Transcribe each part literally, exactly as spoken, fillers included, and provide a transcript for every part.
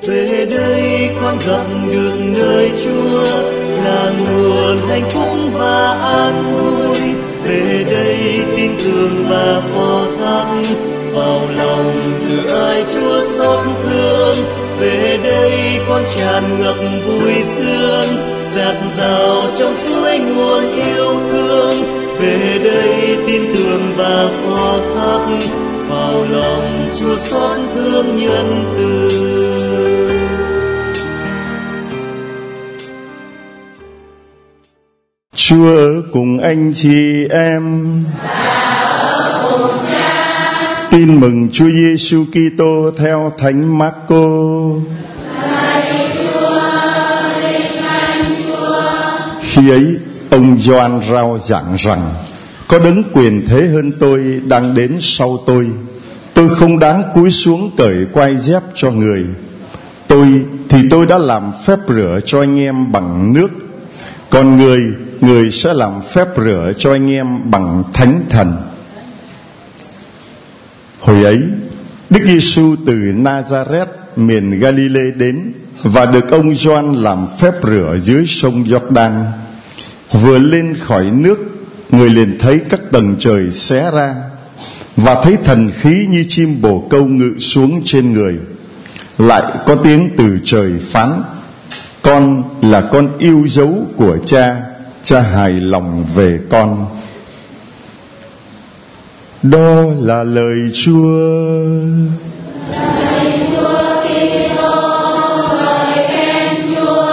Về đây con gặp được nơi Chúa là nguồn hạnh phúc và an vui. Về đây tin tưởng và phó thác vào lòng từ ai Chúa xót thương. Về đây con tràn ngập vui sướng, dạt dào trong suối nguồn yêu thương. Về đây tin tưởng và phó thác vào lòng Chúa xót thương nhân từ. Chúa ở cùng anh chị em. Tin mừng Chúa Giêsu Kitô theo Thánh Mác-cô. Khi ấy, ông Gioan rao giảng rằng: có đấng quyền thế hơn tôi đang đến sau tôi. Tôi không đáng cúi xuống cởi quai dép cho người. Tôi thì tôi đã làm phép rửa cho anh em bằng nước, còn người, người sẽ làm phép rửa cho anh em bằng Thánh Thần. Hồi ấy, Đức Giêsu từ Nazareth miền Galilee đến và được ông Gioan làm phép rửa dưới sông Giô-đan. Vừa lên khỏi nước, người liền thấy các tầng trời xé ra và thấy thần khí như chim bồ câu ngự xuống trên người. Lại có tiếng từ trời phán: con là con yêu dấu của cha, cha hài lòng về con. Đó là lời Chúa. Lời Chúa Kitô, lời khen Chúa.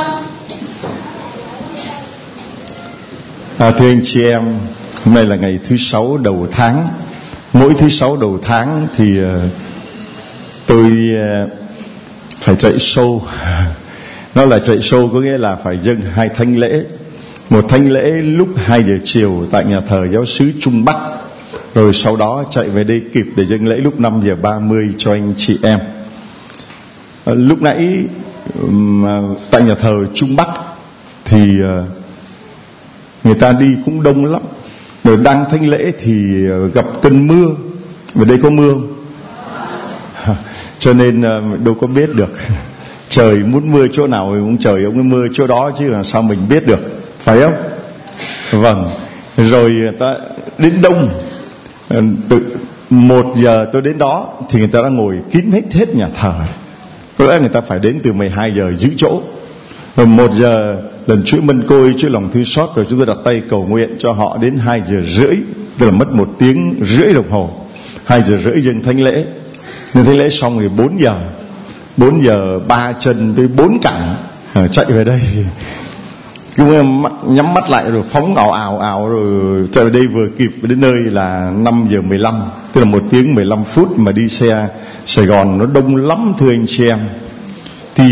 À, thưa anh chị em, hôm nay là ngày thứ sáu đầu tháng. Mỗi thứ sáu đầu tháng thì uh, tôi uh, phải chạy show. Nó là chạy show có nghĩa là phải dâng hai thánh lễ. Một thánh lễ lúc hai giờ chiều tại nhà thờ giáo xứ Trung Bắc, rồi sau đó chạy về đây kịp để dâng lễ lúc năm giờ ba mươi cho anh chị em. À, lúc nãy um, tại nhà thờ Trung Bắc thì uh, người ta đi cũng đông lắm. Rồi đang thánh lễ thì uh, gặp cơn mưa. Ở đây có mưa không? Cho nên uh, đâu có biết được. Trời muốn mưa chỗ nào thì cũng trời ông ấy mưa chỗ đó, chứ làm sao mình biết được, phải không? Vâng. Rồi ta đến đông. Từ một giờ tôi đến đó thì người ta đã ngồi kín hết hết nhà thờ. Có lẽ người ta phải đến từ mười hai giờ giữ chỗ. Rồi một giờ lần chuỗi mân côi, chuỗi lòng thương xót, rồi chúng tôi đặt tay cầu nguyện cho họ đến hai giờ rưỡi, tức là mất một tiếng rưỡi đồng hồ. Hai giờ rưỡi dâng thánh lễ. Dâng thánh lễ xong thì bốn giờ. Bốn giờ ba chân với bốn cẳng à, chạy về đây. Cứ nhắm mắt lại rồi phóng ào ào ào rồi chạy về đây vừa kịp đến nơi là năm giờ mười lăm, tức là một tiếng mười lăm phút mà đi xe Sài Gòn nó đông lắm thưa anh chị em. Thì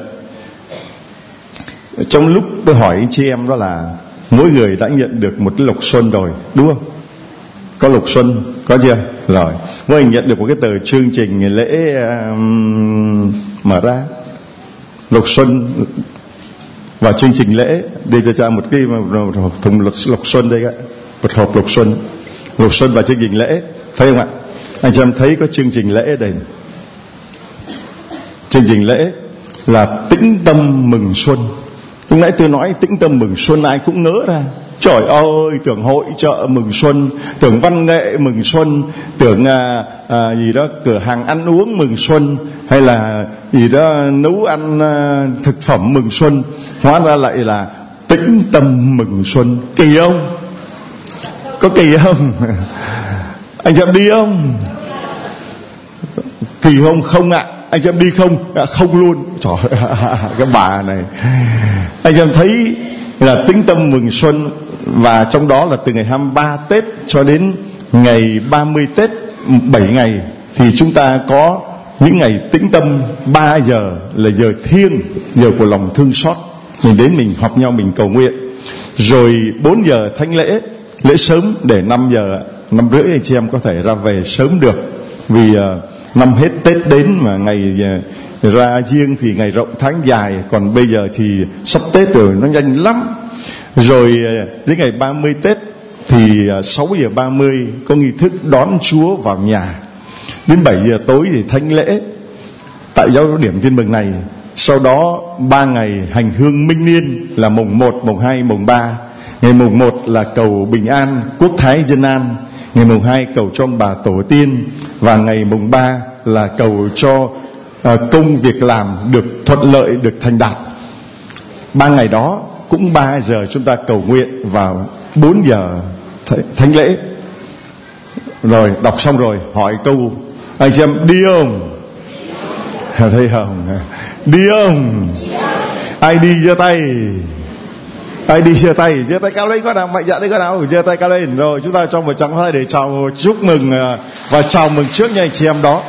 uh, trong lúc tôi hỏi anh chị em đó là mỗi người đã nhận được một cái lộc xuân rồi, đúng không? Có lộc xuân, có chưa? Rồi, mỗi người nhận được một cái tờ chương trình lễ uh, mở ra lộc xuân. Và chương trình lễ đi cho cha một cái một thùng lộc, lộc xuân đây, một hộp lộc xuân, lộc xuân và chương trình lễ, thấy không ạ? Anh chị em thấy có chương trình lễ đây. Chương trình lễ là tĩnh tâm mừng xuân. Lúc nãy tôi nói tĩnh tâm mừng xuân ai cũng ngỡ ra. Trời ơi, tưởng hội chợ mừng xuân, tưởng văn nghệ mừng xuân, tưởng à, à, gì đó cửa hàng ăn uống mừng xuân, hay là gì đó nấu ăn à, thực phẩm mừng xuân. Hóa ra lại là tĩnh tâm mừng xuân. Kỳ không? Có kỳ không? Anh chị em đi không? Kỳ không? Không ạ. À. Anh chị em đi không? À, không luôn. Trời ơi, cái bà này. Anh chị em thấy là tĩnh tâm mừng xuân. Và trong đó là từ ngày hai mươi ba Tết cho đến ngày ba mươi Tết, bảy ngày thì chúng ta có những ngày tĩnh tâm. Ba giờ là giờ thiêng, giờ của lòng thương xót. Mình đến mình họp nhau mình cầu nguyện. Rồi bốn giờ thánh lễ, lễ sớm để năm giờ, năm rưỡi anh chị em có thể ra về sớm được. Vì uh, năm hết Tết đến mà ngày uh, ra riêng thì ngày rộng tháng dài. Còn bây giờ thì sắp Tết rồi, nó nhanh lắm. Rồi uh, đến ngày ba mươi Tết thì uh, sáu giờ ba mươi có nghi thức đón Chúa vào nhà. Đến bảy giờ tối thì thánh lễ. tại giáo điểm Tin Mừng này. Sau đó ba ngày hành hương minh niên là mùng một, mùng hai, mùng ba. Ngày mùng một là cầu bình an, quốc thái dân an. Ngày mùng hai cầu cho bà tổ tiên. Và ngày mùng ba là cầu cho uh, công việc làm được thuận lợi, được thành đạt. Ba ngày đó cũng ba giờ chúng ta cầu nguyện vào bốn giờ thánh lễ. Rồi đọc xong rồi hỏi câu: anh chị em đi không? Thấy không? Đi không? Ai đi giơ tay? Ai đi giơ tay? Giơ tay cao lên có nào? Mạnh dạn đấy có nào? Giơ tay cao lên. Rồi chúng ta cho một tràng hoa để chào, chúc mừng và chào mừng trước nha anh chị em đó.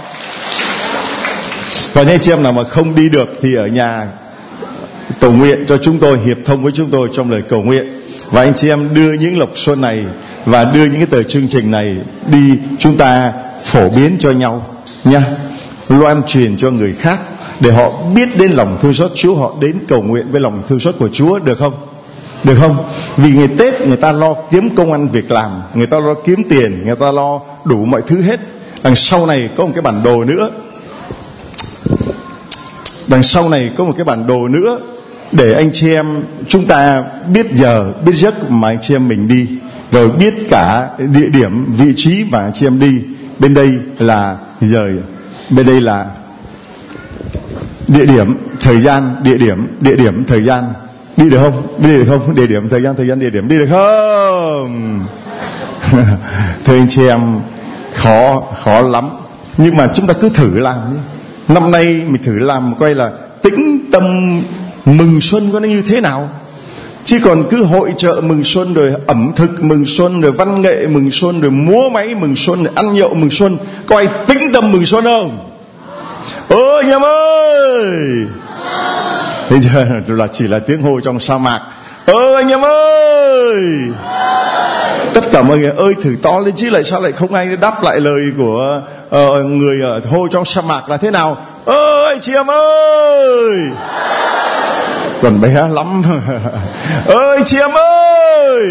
Và nha anh chị em nào mà không đi được thì ở nhà cầu nguyện cho chúng tôi, hiệp thông với chúng tôi trong lời cầu nguyện. Và anh chị em đưa những lộc xuân này và đưa những cái tờ chương trình này đi, chúng ta phổ biến cho nhau nha, loan truyền cho người khác để họ biết đến lòng thương xót Chúa, họ đến cầu nguyện với lòng thương xót của Chúa, được không? Được không? Vì ngày Tết người ta lo kiếm công ăn việc làm, người ta lo kiếm tiền, người ta lo đủ mọi thứ hết. Đằng sau này có một cái bản đồ nữa. Đằng sau này có một cái bản đồ nữa để anh chị em chúng ta biết giờ, biết giấc mà anh chị em mình đi, rồi biết cả địa điểm, vị trí mà anh chị em đi. Bên đây là giờ, bên đây là địa điểm, thời gian, địa điểm, địa điểm, thời gian. Đi được không? Đi được không? Địa điểm, thời gian, thời gian, địa điểm. Đi được không? Thưa anh chị em, khó, khó lắm. Nhưng mà chúng ta cứ thử làm nhé. Năm nay mình thử làm coi là tĩnh tâm mừng xuân có nó như thế nào. Chứ còn cứ hội chợ mừng xuân, rồi ẩm thực mừng xuân, rồi văn nghệ mừng xuân, rồi múa máy mừng xuân, rồi ăn nhậu mừng xuân, có ai tĩnh tâm mừng xuân không? Ôi anh em ơi! Bây giờ là chỉ là tiếng hô trong sa mạc. Ơ anh em ơi! Tất cả mọi người ơi thử to lên chứ, lại sao lại không ai đáp lại lời của uh, người ở hô trong sa mạc là thế nào? Ơ anh chị em ơi! Còn bé lắm. Ơi chị em ơi!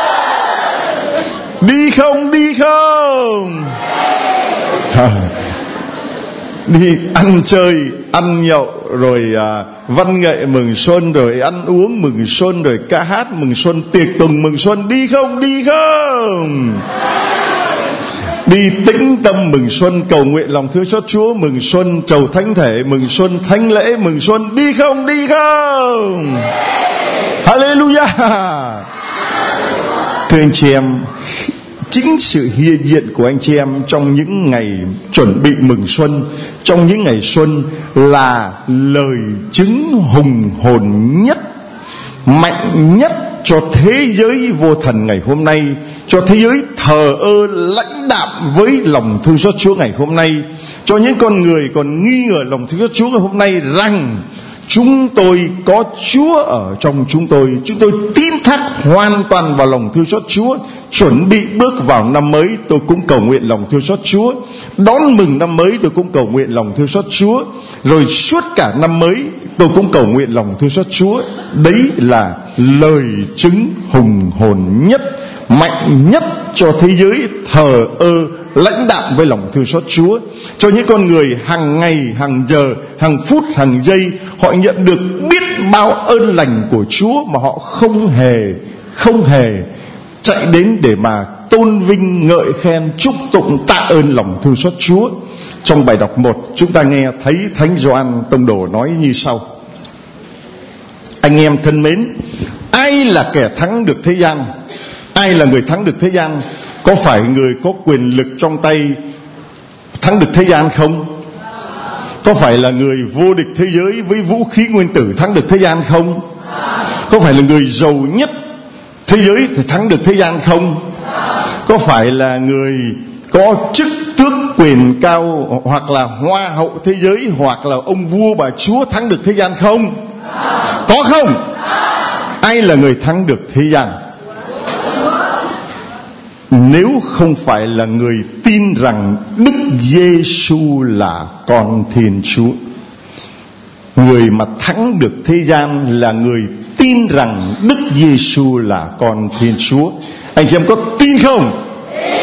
Đi không, đi không? Đi ăn chơi, ăn nhậu, rồi à, văn nghệ mừng xuân, rồi ăn uống mừng xuân, rồi ca hát mừng xuân, tiệc tùng mừng xuân. Đi không, đi không? Đi tĩnh tâm mừng xuân, cầu nguyện lòng thương xót Chúa mừng xuân, trầu thánh thể mừng xuân, thánh lễ mừng xuân. Đi không, đi không? Hallelujah! Thưa anh chị em, chính sự hiện diện của anh chị em trong những ngày chuẩn bị mừng xuân, trong những ngày xuân là lời chứng hùng hồn nhất, mạnh nhất cho thế giới vô thần ngày hôm nay, cho thế giới thờ ơ lãnh đạm với lòng thương xót Chúa ngày hôm nay, cho những con người còn nghi ngờ lòng thương xót Chúa ngày hôm nay rằng chúng tôi có Chúa ở trong chúng tôi. Chúng tôi tin thác hoàn toàn vào lòng thương xót Chúa. Chuẩn bị bước vào năm mới, tôi cũng cầu nguyện lòng thương xót Chúa. Đón mừng năm mới, tôi cũng cầu nguyện lòng thương xót Chúa. Rồi suốt cả năm mới, tôi cũng cầu nguyện lòng thương xót Chúa. Đấy là lời chứng hùng hồn nhất, mạnh nhất cho thế giới thờ ơ lãnh đạm với lòng thương xót Chúa. Cho những con người hàng ngày, hàng giờ, hàng phút, hàng giây họ nhận được biết bao ơn lành của Chúa mà họ không hề không hề chạy đến để mà tôn vinh, ngợi khen, chúc tụng, tạ ơn lòng thương xót Chúa. Trong bài đọc một, chúng ta nghe thấy Thánh Gioan Tông Đồ nói như sau: anh em thân mến, ai là kẻ thắng được thế gian? Ai là người thắng được thế gian? Có phải người có quyền lực trong tay thắng được thế gian không? Có phải là người vô địch thế giới với vũ khí nguyên tử thắng được thế gian không? Có phải là người giàu nhất thế giới thì thắng được thế gian không? Có phải là người có chức tước quyền cao, hoặc là hoa hậu thế giới, hoặc là ông vua bà chúa thắng được thế gian không? Có không? Ai là người thắng được thế gian? Nếu không phải là người tin rằng Đức Giêsu là con Thiên Chúa. Người mà thắng được thế gian là người tin rằng Đức Giêsu là con Thiên Chúa. Anh chị em có tin không?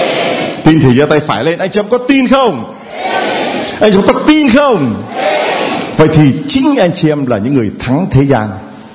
Tin thì giơ tay phải lên. Anh chị em có tin không? Anh chị em có tin không? Vậy thì chính anh chị em là những người thắng thế gian.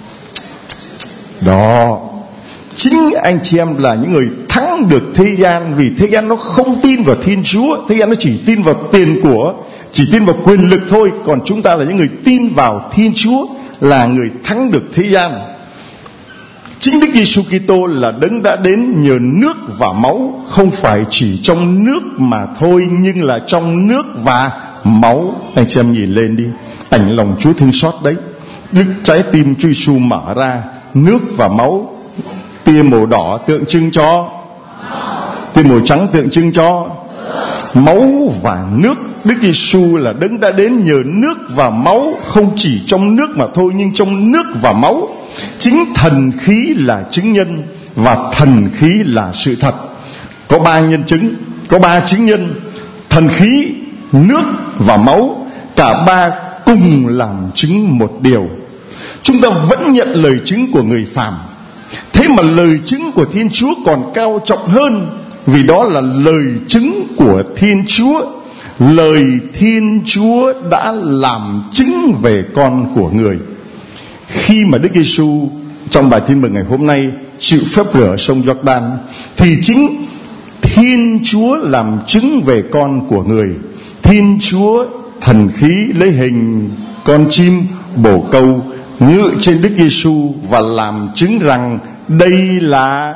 Đó, chính anh chị em là những người thắng được thế gian. Vì thế gian nó không tin vào Thiên Chúa, thế gian nó chỉ tin vào tiền của, chỉ tin vào quyền lực thôi. Còn chúng ta là những người tin vào Thiên Chúa, là người thắng được thế gian. Chính Đức Giêsu Kitô là đấng đã đến nhờ nước và máu, không phải chỉ trong nước mà thôi, nhưng là trong nước và máu. Anh chị em nhìn lên đi, ảnh lòng Chúa thương xót đấy. Đức trái tim Chúa Giêsu mở ra, nước và máu. Tia màu đỏ tượng trưng cho, tia màu trắng tượng trưng cho máu và nước. Đức Giêsu là đấng đã đến nhờ nước và máu, không chỉ trong nước mà thôi, nhưng trong nước và máu. Chính thần khí là chứng nhân, và thần khí là sự thật. Có ba nhân chứng, có ba chứng nhân: thần khí, nước và máu. Cả ba cùng làm chứng một điều. Chúng ta vẫn nhận lời chứng của người phàm, thế mà lời chứng của Thiên Chúa còn cao trọng hơn, vì đó là lời chứng của Thiên Chúa. Lời Thiên Chúa đã làm chứng về con của người. Khi mà Đức Giêsu trong bài tin mừng ngày hôm nay chịu phép rửa sông Giô-đan, thì chính Thiên Chúa làm chứng về con của người. Thiên Chúa thần khí lấy hình con chim bồ câu ngự trên Đức Giêsu và làm chứng rằng đây là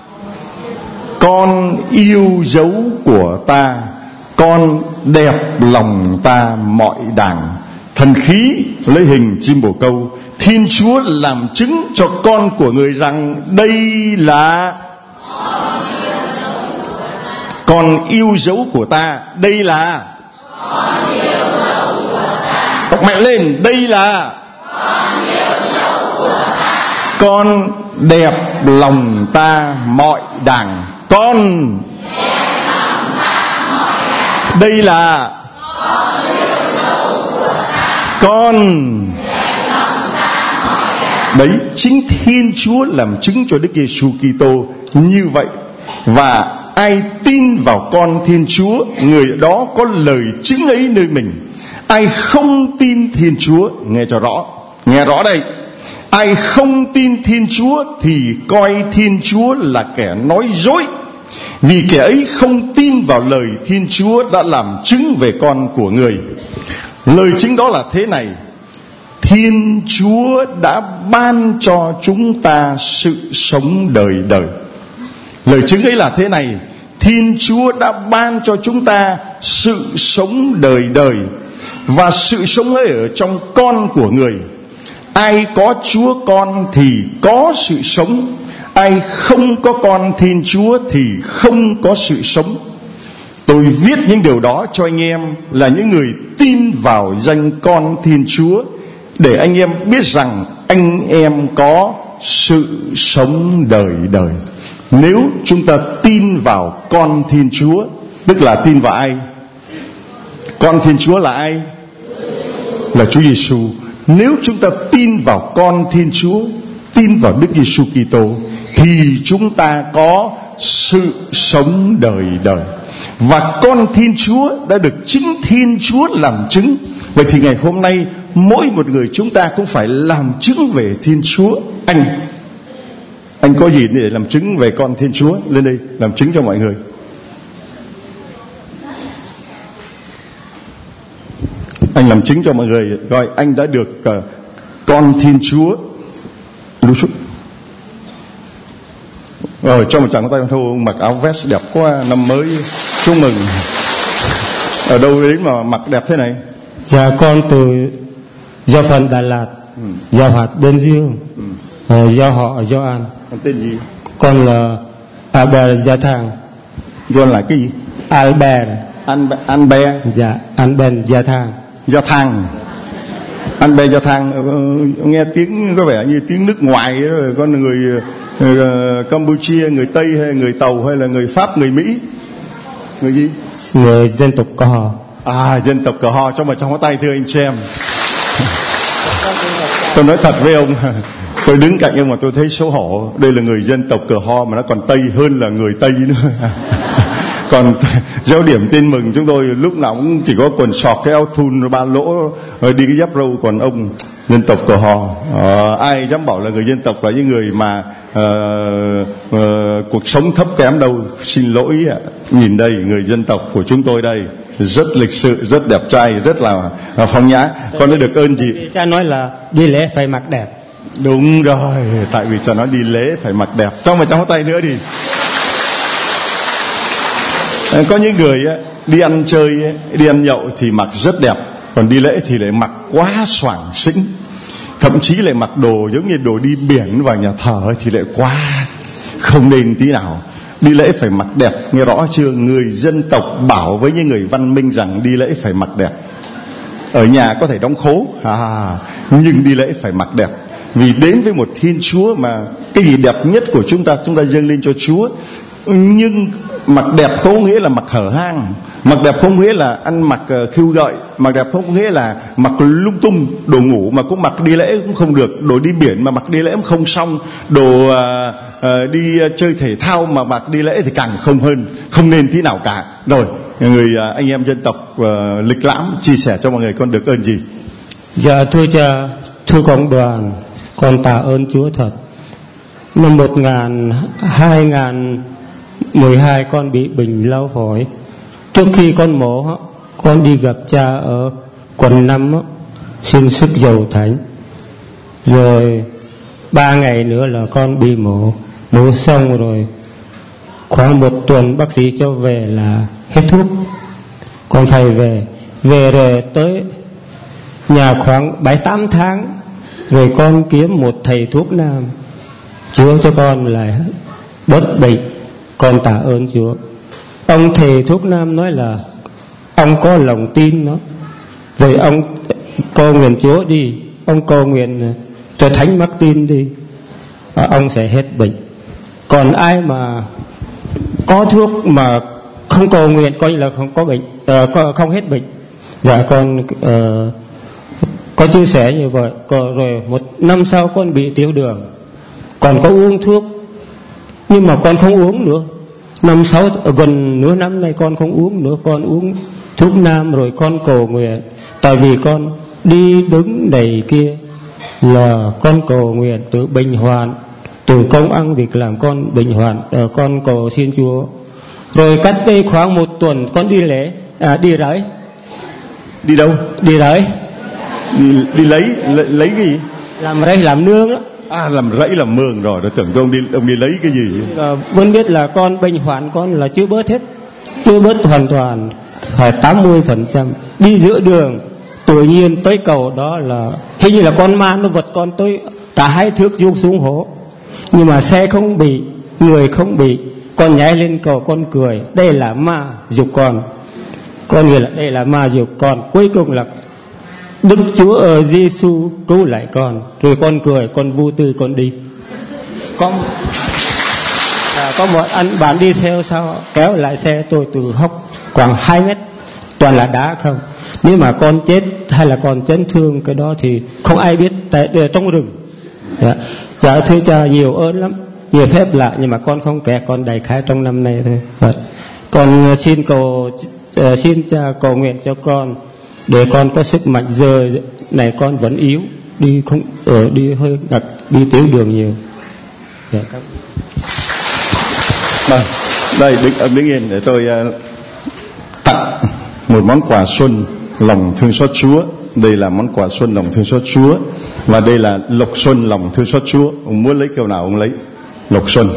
con yêu dấu của ta, con đẹp lòng ta mọi đàng. Thần khí lấy hình chim bồ câu, Thiên Chúa làm chứng cho con của người rằng đây là con yêu dấu của ta. Đây là con yêu dấu của ta. Đọc mạnh lên, đây là con yêu dấu của ta. Con đẹp lòng ta mọi đàng. Con đẹp lòng ta mọi đàng. Đây là con yêu dấu của ta. Con đẹp lòng ta mọi đàng. đấy, chính Thiên Chúa làm chứng cho Đức Giêsu Kitô như vậy. Và ai tin vào con Thiên Chúa, người đó có lời chứng ấy nơi mình. Ai không tin Thiên Chúa, nghe cho rõ, nghe rõ đây, ai không tin Thiên Chúa thì coi Thiên Chúa là kẻ nói dối, vì kẻ ấy không tin vào lời Thiên Chúa đã làm chứng về con của người. Lời chứng đó là thế này: Thiên Chúa đã ban cho chúng ta sự sống đời đời. Lời chứng ấy là thế này: Thiên Chúa đã ban cho chúng ta sự sống đời đời, và sự sống ấy ở trong con của người. Ai có Chúa con thì có sự sống, ai không có con Thiên Chúa thì không có sự sống. Tôi viết những điều đó cho anh em là những người tin vào danh con Thiên Chúa, để anh em biết rằng anh em có sự sống đời đời. Nếu chúng ta tin vào con Thiên Chúa, tức là tin vào ai? Con Thiên Chúa là ai? Là Chúa Giêsu. Nếu chúng ta tin vào con Thiên Chúa, tin vào Đức Giêsu Kitô, thì chúng ta có sự sống đời đời. Và con Thiên Chúa đã được chính Thiên Chúa làm chứng. Vậy thì ngày hôm nay mỗi một người chúng ta cũng phải làm chứng về Thiên Chúa. Anh Anh có gì để làm chứng về con Thiên Chúa? Lên đây làm chứng cho mọi người. Anh làm chứng cho mọi người coi anh đã được uh, con Thiên Chúa. Lúc chút rồi cho một tràng tay thô, mặc áo vest đẹp quá, năm mới chúc mừng. Ở đâu đến mà mặc đẹp thế này? Dạ con từ do phần Đà Lạt, ừ. Giao hạt Đơn Dương, ừ. ờ, giao họ Gioan. Con tên gì? Con là Albert Gia Thang. Con là cái gì? Albert. An Albert. Dạ Albert Gia Thang. Gia Thang. Albert Gia Thang. Nghe tiếng có vẻ như tiếng nước ngoài rồi. Con người, người Campuchia, người Tây hay người Tàu hay là người Pháp, người Mỹ? Người gì? Người dân tộc Cờ Ho. À, dân tộc Cờ Ho. Cho mà trong cái tay thưa anh chị em. Tôi nói thật với ông, tôi đứng cạnh ông mà tôi thấy xấu hổ. Đây là người dân tộc Cờ Ho mà nó còn Tây hơn là người Tây nữa. Còn giáo điểm tin mừng chúng tôi lúc nào cũng chỉ có quần sọt, cái áo thun ba lỗ, đi cái giáp râu. Còn ông dân tộc của họ, uh, ai dám bảo là người dân tộc là những người mà uh, uh, cuộc sống thấp kém đâu. Xin lỗi ạ. Nhìn đây, người dân tộc của chúng tôi đây rất lịch sự, rất đẹp trai, rất là phong nhã. Con đã được ơn gì? Cha nói là đi lễ phải mặc đẹp. Đúng rồi, tại vì cha nói đi lễ phải mặc đẹp. Trong và trong tay nữa đi. Có những người đi ăn chơi, đi ăn nhậu thì mặc rất đẹp, còn đi lễ thì lại mặc quá xoàng xĩnh, thậm chí lại mặc đồ giống như đồ đi biển vào nhà thờ thì lại quá không nên tí nào. Đi lễ phải mặc đẹp, nghe rõ chưa? Người dân tộc bảo với những người văn minh rằng đi lễ phải mặc đẹp. Ở nhà có thể đóng khố, à, nhưng đi lễ phải mặc đẹp. Vì đến với một Thiên Chúa mà cái gì đẹp nhất của chúng ta, chúng ta dâng lên cho Chúa. Nhưng mặc đẹp không nghĩa là mặc hở hang, mặc đẹp không nghĩa là ăn mặc uh, khiêu gợi, mặc đẹp không nghĩa là mặc lung tung. Đồ ngủ mà cũng mặc đi lễ cũng không được, đồ đi biển mà mặc đi lễ cũng không xong, đồ uh, uh, đi uh, chơi thể thao mà mặc đi lễ thì càng không hơn, không nên tí nào cả. Rồi người uh, anh em dân tộc uh, lịch lãm chia sẻ cho mọi người, con được ơn gì? Dạ thưa cha, thưa cộng đoàn, con tạ ơn Chúa thật. Năm một nghìn hai nghìn mười hai con bị bệnh lao phổi. Trước khi con mổ, con đi gặp cha ở quận năm, xin sức dầu thánh. Rồi ba ngày nữa là con bị mổ. Mổ xong rồi khoảng một tuần bác sĩ cho về là hết thuốc. Con phải về. Về rồi tới nhà khoảng bảy tám tháng. Rồi con kiếm một thầy thuốc nam chữa cho con lại bớt bệnh. Con tạ ơn Chúa. Ông thầy thuốc nam nói là ông có lòng tin đó. Vậy ông cầu nguyện Chúa đi, ông cầu nguyện cho Thánh Martin đi, à, ông sẽ hết bệnh. Còn ai mà có thuốc mà không cầu nguyện coi như là không có bệnh, uh, không hết bệnh. Dạ con uh, có chia sẻ như vậy. Còn rồi một năm sau con bị tiểu đường, còn có uống thuốc nhưng mà con không uống nữa. Năm sáu gần nửa năm nay con không uống nữa, con uống thuốc nam rồi con cầu nguyện. Tại vì con đi đứng đầy kia là con cầu nguyện từ bệnh hoạn, từ công ăn việc làm con bệnh hoạn, uh, con cầu xin Chúa. Rồi cách đây khoảng một tuần con đi lễ, à, đi rẫy. Đi đâu? Đi rẫy. Đi, đi lấy, lấy lấy cái gì? Làm rẫy làm nương á. À, làm rẫy làm mương rồi, tôi tưởng tôi ông đi ông đi lấy cái gì? À, vẫn biết là con bệnh hoạn con là chưa bớt hết, chưa bớt hoàn toàn, phải tám mươi phần trăm. Đi giữa đường tự nhiên tới cầu đó là hình như là con ma nó vật con tới cả hai thước vuông xuống hố, nhưng mà xe không bị, người không bị. Con nhảy lên cầu con cười, đây là ma giục con, con nghĩ là đây là ma giục con. Cuối cùng là Đức Chúa ở Giêsu cứu lại con. Rồi con cười, con vui tươi, con đi. Có à, có một anh bạn đi theo sau kéo lại xe tôi từ hốc khoảng hai mét, toàn là đá không. Nếu mà con chết hay là con chấn thương cái đó thì không ai biết, tại trong rừng. Dạ. Dạ thưa cha, nhiều ơn lắm, nhiều phép lạ, nhưng mà con không kể, con đầy khái trong năm nay thôi. Dạ. Con xin cầu uh, xin cha cầu nguyện cho con để con có sức mạnh. Giờ này con vẫn yếu, đi không ở đi hơi ngặt, đi tiểu đường nhiều. Dạ, các... Đây, đây đứng, đứng yên để tôi uh, tặng một món quà xuân lòng thương xót Chúa. Đây là món quà xuân lòng thương xót Chúa, và đây là lộc xuân lòng thương xót Chúa. Ông muốn lấy câu nào ông lấy. Lộc xuân.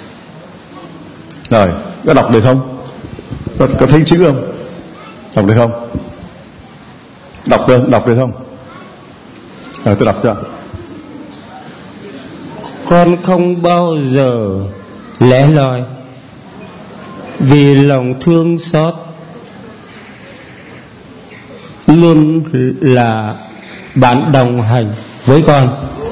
Rồi, có đọc được không? Có, có thấy chữ không? Đọc được không? Đọc được, đọc được không? Rồi tôi đọc cho. Con không bao giờ lẻ loi, vì lòng thương xót luôn là bạn đồng hành với con.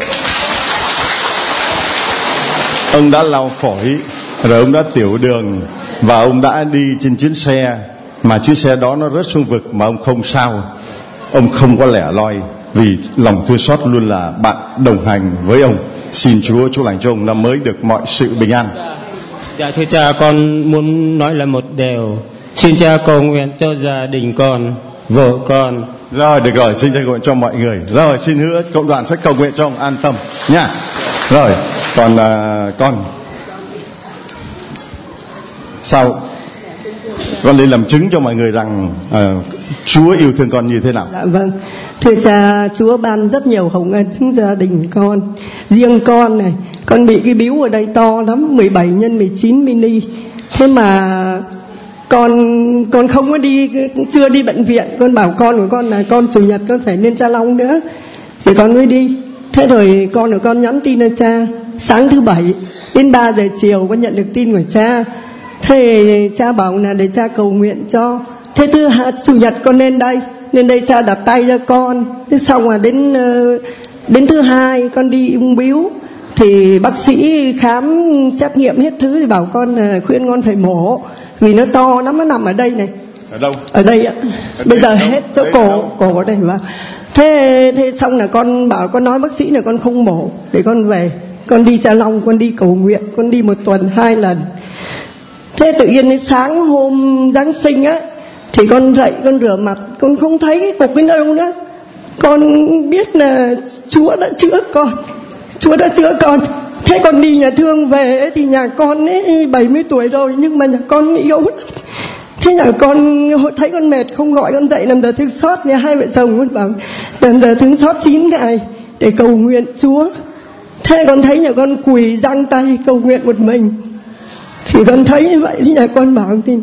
Ông đã lao phổi, rồi ông đã tiểu đường, và ông đã đi trên chuyến xe mà chiếc xe đó nó rớt xuống vực mà ông không sao. Ông không có lẻ loi, vì lòng thương xót luôn là bạn đồng hành với ông. Xin Chúa chúc lành cho ông năm mới được mọi sự bình an. Dạ thưa cha, con muốn nói là một điều. Xin cha cầu nguyện cho gia đình con, vợ con. Rồi được rồi, xin cha cầu nguyện cho mọi người. Rồi xin hứa cộng đoàn sẽ cầu nguyện cho ông an tâm nha. Rồi còn uh, con sao con đi làm chứng cho mọi người rằng uh, Chúa yêu thương con như thế nào? Dạ vâng, thưa cha, Chúa ban rất nhiều hồng ân gia đình con. Riêng con này, con bị cái bíu ở đây to lắm, mười bảy nhân mười chín mini. Thế mà con con không có đi, chưa đi bệnh viện. Con bảo con của con là con chủ nhật con phải lên Cha Long nữa thì con mới đi. Thế rồi con của con nhắn tin cho cha sáng thứ bảy đến ba giờ chiều con nhận được tin của cha. Thế cha bảo là để cha cầu nguyện cho. Thế thứ hai, chủ nhật con lên đây, lên đây cha đặt tay cho con. Thế xong rồi đến đến thứ hai con đi ung bướu thì bác sĩ khám xét nghiệm hết thứ thì bảo con là khuyên con phải mổ vì nó to lắm, nó nằm ở đây này. Ở đâu? Ở đây ạ. Ở Bây đây, giờ đâu? hết chỗ Đấy, cổ, đâu? cổ ở đây mà. Thế thế xong là con bảo, con nói bác sĩ là con không mổ để con về. Con đi Cha Long, con đi cầu nguyện, con đi một tuần hai lần. Thế tự nhiên đến sáng hôm Giáng sinh á thì con dậy con rửa mặt, con không thấy cái cục cái đâu nữa. Con biết là Chúa đã chữa con, Chúa đã chữa con. Thế con đi nhà thương về ấy, thì nhà con ấy bảy mươi tuổi rồi nhưng mà nhà con yếu lắm. Thế nhà con thấy con mệt không gọi con dậy làm giờ thương xót, nhà hai vợ chồng con bảo làm giờ thương xót chín ngày để cầu nguyện Chúa. Thế con thấy nhà con quỳ giang tay cầu nguyện một mình. Thì con thấy như vậy thì nhà con bảo thì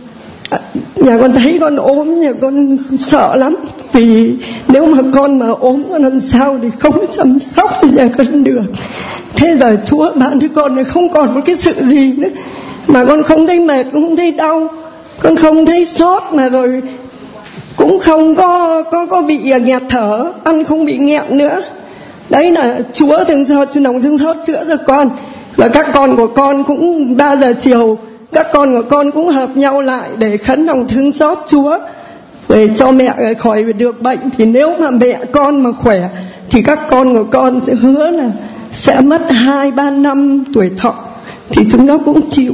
nhà con thấy con ốm, nhà con sợ lắm vì nếu mà con mà ốm con làm sao thì không chăm sóc thì nhà con được. Thế giờ Chúa ban cho con này không còn một cái sự gì nữa, mà con không thấy mệt, cũng không thấy đau, con không thấy sốt, mà rồi cũng không có có có bị nghẹt thở, ăn không bị nghẹn nữa. Đấy là Chúa thương xót, Chúa lòng thương xót chữa cho con. Và các con của con cũng ba giờ chiều các con của con cũng hợp nhau lại để khấn lòng thương xót Chúa để cho mẹ khỏi được bệnh. Thì nếu mà mẹ con mà khỏe thì các con của con sẽ hứa là sẽ mất hai ba năm tuổi thọ, thì chúng nó cũng chịu.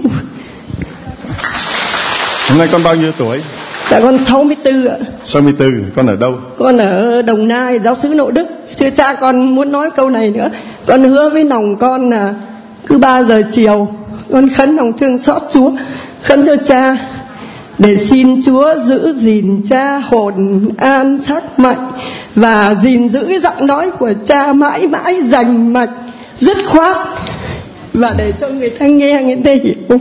Hôm nay con bao nhiêu tuổi? Dạ con sáu mươi tư ạ. sáu mươi tư. Con ở đâu? Con ở Đồng Nai, giáo xứ Nội Đức. Thưa cha, con muốn nói câu này nữa. Con hứa với lòng con là cứ ba giờ chiều con khấn lòng thương xót Chúa, khấn cho cha để xin Chúa giữ gìn cha hồn an sắc mạnh và gìn giữ cái giọng nói của cha mãi mãi rành mạch dứt khoát, và để cho người ta nghe, người ta hiểu.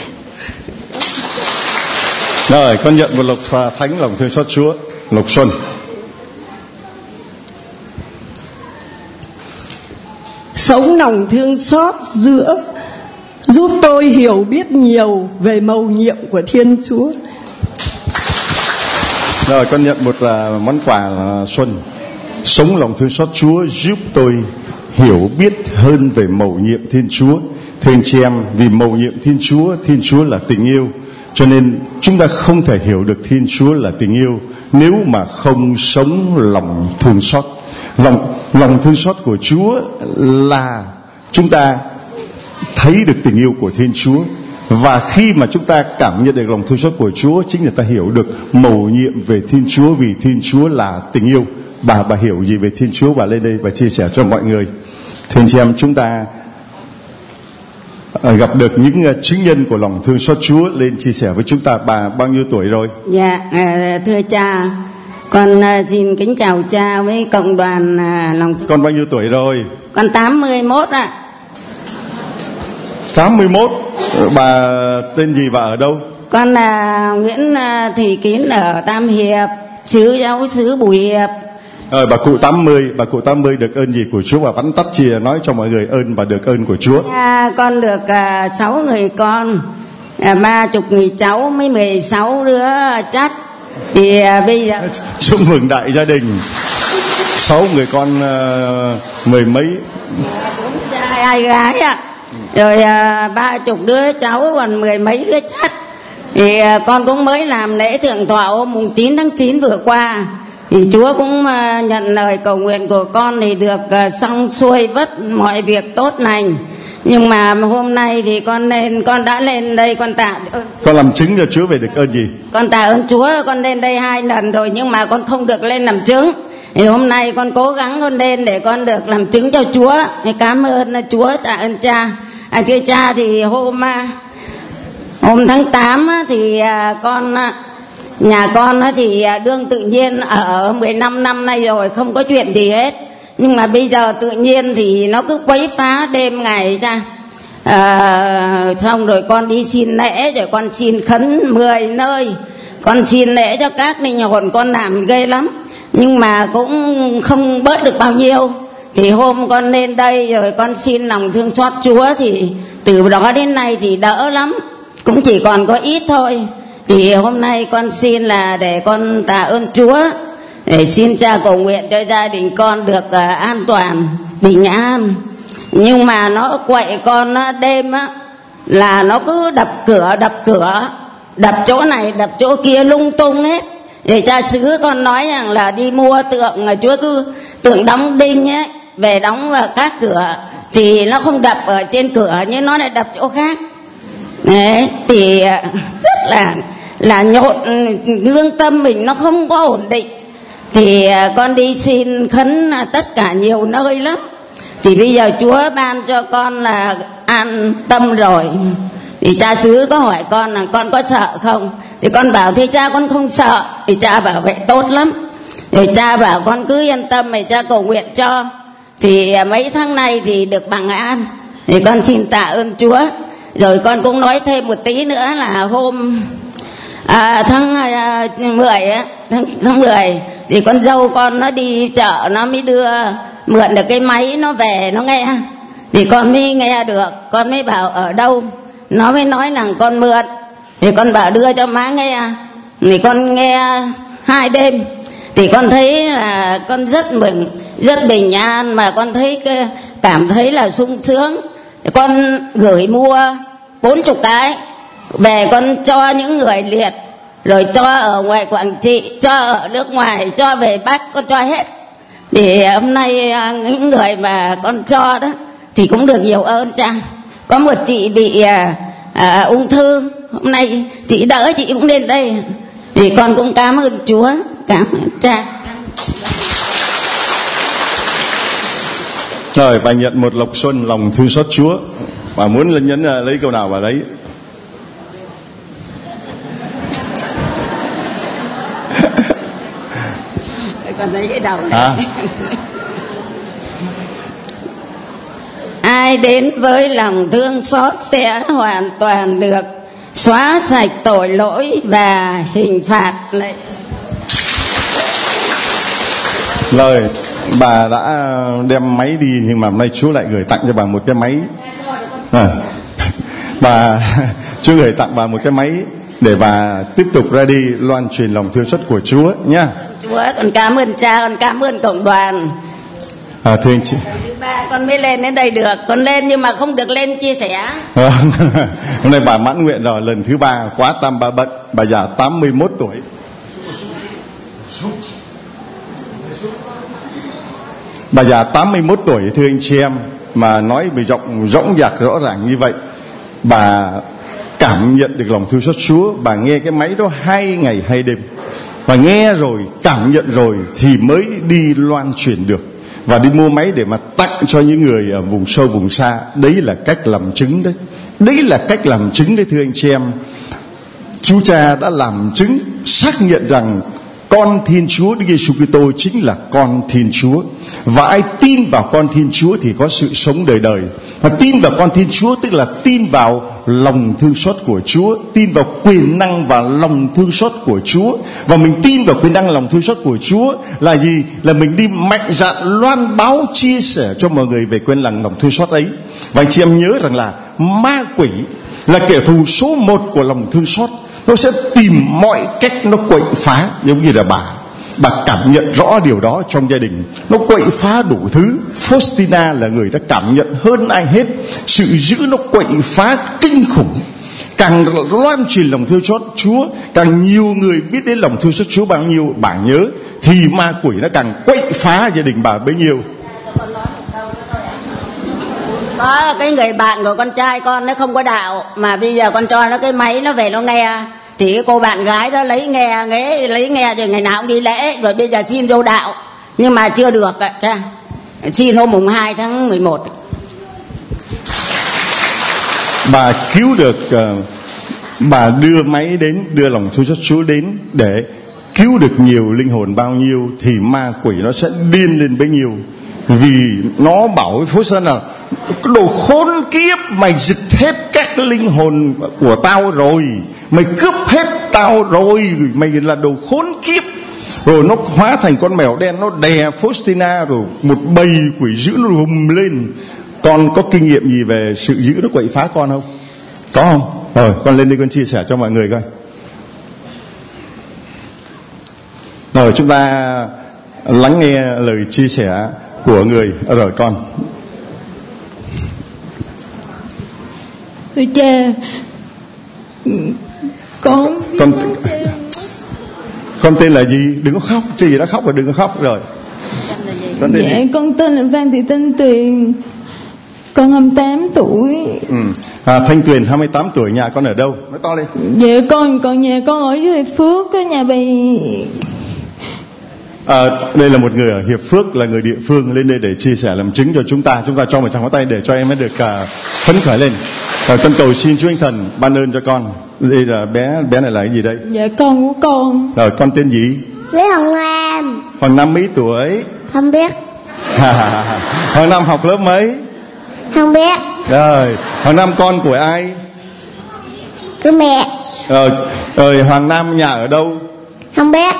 Rồi con nhận một lộc xà thánh lòng thương xót Chúa. Lộc Xuân. Sống lòng thương xót giữa giúp tôi hiểu biết nhiều về mầu nhiệm của Thiên Chúa. Rồi con nhận một uh, món quà uh, Xuân. Sống lòng thương xót Chúa giúp tôi hiểu biết hơn về mầu nhiệm Thiên Chúa. Thưa anh chị em, vì mầu nhiệm Thiên Chúa, Thiên Chúa là tình yêu, cho nên chúng ta không thể hiểu được Thiên Chúa là tình yêu nếu mà không sống lòng thương xót. Lòng, lòng thương xót của Chúa là chúng ta thấy được tình yêu của Thiên Chúa. Và khi mà chúng ta cảm nhận được lòng thương xót của Chúa, chính là ta hiểu được mầu nhiệm về Thiên Chúa, vì Thiên Chúa là tình yêu. Bà bà hiểu gì về Thiên Chúa? Bà lên đây và chia sẻ cho mọi người. Thưa anh chị em, chúng ta gặp được những chứng nhân của lòng thương xót Chúa lên chia sẻ với chúng ta. Bà bao nhiêu tuổi rồi? Dạ thưa cha, con xin kính chào cha với cộng đoàn lòng thương. Con bao nhiêu tuổi rồi? Con tám mươi mốt ạ. À. tám mươi mốt. Bà tên gì và ở đâu? Con là Nguyễn Thị Kín ở Tam Hiệp, xứ giáo xứ Bùi Hiệp. Ờ, bà cụ tám mươi, bà cụ tám mươi được ơn gì của Chúa? Bà vắn tắt chia nói cho mọi người ơn và được ơn của Chúa. À, con được uh, sáu người con, ba uh, chục người cháu, mấy mười sáu đứa chắt. Thì uh, bây giờ chúc mừng đại gia đình. Sáu người con, uh, mười mấy bốn trai hai gái ạ. Rồi uh, ba chục đứa cháu, còn mười mấy đứa chắt. Thì uh, con cũng mới làm lễ thượng tọa hôm mùng chín tháng chín vừa qua. Thì Chúa cũng uh, nhận lời cầu nguyện của con thì được uh, xong xuôi vất mọi việc tốt lành. Nhưng mà hôm nay thì con lên, con đã lên đây con tạ ơn. Con làm chứng cho Chúa về được ơn gì? Con tạ ơn Chúa, con lên đây hai lần rồi nhưng mà con không được lên làm chứng. Thì hôm nay con cố gắng con lên để con được làm chứng cho Chúa. Thì cảm ơn Chúa, tạ ơn Cha. À, thưa Cha, thì hôm hôm tháng tám thì con nhà con thì đương tự nhiên ở mười lăm năm nay rồi không có chuyện gì hết. Nhưng mà bây giờ tự nhiên thì nó cứ quấy phá đêm ngày Cha. À, xong rồi con đi xin lễ, rồi con xin khấn mười nơi, con xin lễ cho các linh hồn, con làm ghê lắm nhưng mà cũng không bớt được bao nhiêu. Thì hôm con lên đây rồi con xin lòng thương xót Chúa, thì từ đó đến nay thì đỡ lắm, cũng chỉ còn có ít thôi. Thì hôm nay con xin là để con tạ ơn Chúa, để xin Cha cầu nguyện cho gia đình con được uh, an toàn, bình an. Nhưng mà nó quậy con uh, đêm á, là nó cứ đập cửa, đập cửa, đập chỗ này, đập chỗ kia lung tung hết. Thì cha xứ con nói rằng là đi mua tượng, Chúa cứ tượng đóng đinh ấy, về đóng vào các cửa, thì nó không đập ở trên cửa nhưng nó lại đập chỗ khác. Đấy, thì rất là là nhộn, lương tâm mình nó không có ổn định. Thì con đi xin khấn tất cả nhiều nơi lắm. Thì bây giờ Chúa ban cho con là an tâm rồi. Thì cha xứ có hỏi con là con có sợ không? Thì con bảo thế Cha con không sợ. Thì Cha bảo vậy tốt lắm. Rồi Cha bảo con cứ yên tâm, thì Cha cầu nguyện cho. Thì mấy tháng nay thì được bằng an. Thì con xin tạ ơn Chúa. Rồi con cũng nói thêm một tí nữa là hôm à, tháng à, mười á, tháng, tháng mười thì con dâu con nó đi chợ, nó mới đưa mượn được cái máy nó về nó nghe. Thì con mới nghe được, con mới bảo ở đâu, nó mới nói rằng con mượn. Thì con bảo đưa cho má nghe. Thì con nghe hai đêm. Thì con thấy là con rất mừng, rất bình an, mà con thấy cảm thấy là sung sướng. Thì con gửi mua bốn chục cái về, con cho những người liệt, rồi cho ở ngoài Quảng Trị, cho ở nước ngoài, cho về Bắc, con cho hết. Thì hôm nay những người mà con cho đó thì cũng được nhiều ơn Cha. Có một chị bị à, à, ung thư, hôm nay chị đỡ, chị cũng lên đây. Thì con cũng cảm ơn Chúa, cảm ơn Cha. Rồi bà nhận một lộc xuân lòng thương xót Chúa. Bà muốn lên nhấn lấy câu nào bà lấy. Con lấy cái đầu này. À. Ai đến với lòng thương xót sẽ hoàn toàn được xóa sạch tội lỗi và hình phạt này. Rồi bà đã đem máy đi, nhưng mà hôm nay Chúa lại gửi tặng cho bà một cái máy. À, bà Chúa gửi tặng bà một cái máy để bà tiếp tục ra đi loan truyền lòng thương xót của Chúa nhá. Chúa, con cảm ơn Cha, con cảm ơn cộng đoàn. À, thưa anh chị. Thứ ba con mới lên đến đây được, con lên nhưng mà không được lên chia sẻ. Hôm nay bà mãn nguyện rồi, lần thứ ba, quá tam ba bận. Bà già tám mươi mốt tuổi. Bà già tám mươi mốt tuổi thưa anh chị em, mà nói về giọng rõng rạc rõ ràng như vậy. Bà cảm nhận được lòng thương xót Chúa. Bà nghe cái máy đó hai ngày hai đêm. Và nghe rồi, cảm nhận rồi thì mới đi loan truyền được. Và đi mua máy để mà tặng cho những người ở vùng sâu vùng xa. Đấy là cách làm chứng đấy. Đấy là cách làm chứng đấy thưa anh chị em. Chúa Cha đã làm chứng xác nhận rằng con Thiên Chúa Đức Giêsu Kitô chính là con Thiên Chúa. Và ai tin vào con Thiên Chúa thì có sự sống đời đời. Và tin vào con Thiên Chúa tức là tin vào lòng thương xót của Chúa, tin vào quyền năng và lòng thương xót của Chúa. Và mình tin vào quyền năng lòng thương xót của Chúa là gì? Là mình đi mạnh dạn loan báo, chia sẻ cho mọi người về quyền năng lòng thương xót ấy. Và anh chị em nhớ rằng là ma quỷ là kẻ thù số một của lòng thương xót. Nó sẽ tìm mọi cách nó quậy phá. Giống như là bà Bà cảm nhận rõ điều đó trong gia đình. Nó quậy phá đủ thứ. Faustina là người đã cảm nhận hơn ai hết sự dữ nó quậy phá kinh khủng. Càng loan truyền lòng thương xót Chúa, càng nhiều người biết đến lòng thương xót Chúa bao nhiêu, bà nhớ, thì ma quỷ nó càng quậy phá gia đình bà bấy nhiêu. Có cái người bạn của con trai con nó không có đạo, mà bây giờ con cho nó cái máy nó về nó nghe, thì cái cô bạn gái đó lấy nghe nghe lấy nghe rồi ngày nào cũng đi lễ, rồi bây giờ xin vô đạo nhưng mà chưa được ạ cha. Xin hôm mùng hai tháng mười một. Bà cứu được, uh, bà đưa máy đến, đưa lòng thương xót Chúa đến để cứu được nhiều linh hồn bao nhiêu thì ma quỷ nó sẽ điên lên bấy nhiêu. Vì nó bảo với phố dân là đồ khốn kiếp, mày giật hết các linh hồn của tao rồi, mày cướp hết tao rồi, mày là đồ khốn kiếp. Rồi nó hóa thành con mèo đen, nó đè Faustina, rồi một bầy quỷ dữ nó hùm lên. Con có kinh nghiệm gì về sự dữ nó quậy phá con không? Có không? Rồi con lên đây con chia sẻ cho mọi người coi. Rồi chúng ta lắng nghe lời chia sẻ của người. À, rồi con. Thưa cha, con con con tên là gì? Đừng có khóc, chứ gì đã khóc rồi, đừng có khóc rồi. Con tên dạ gì? Con tên là Phan Thị Thanh Tuyền, con hai mươi tám tuổi. Ừ. À, Thanh Tuyền hai mươi tám tuổi, nhà con ở đâu? Nói to lên. Dạ con còn nhà con ở dưới Hiệp Phước, có nhà bầy. À, đây là một người ở Hiệp Phước, là người địa phương, lên đây để chia sẻ làm chứng cho chúng ta. Chúng ta cho một tràng pháo tay để cho em ấy được uh, phấn khởi lên. À, con cầu xin Chúa Anh Thần ban ơn cho con. Đây là bé bé này là cái gì đây? Dạ con của con. Rồi con tên gì? Lý Hồng Nam. Hoàng Nam mấy tuổi? Không biết. Hoàng Nam học lớp mấy? Không biết. Rồi Hoàng Nam con của ai? Của mẹ. Rồi, rồi Hoàng Nam nhà ở đâu? Không biết.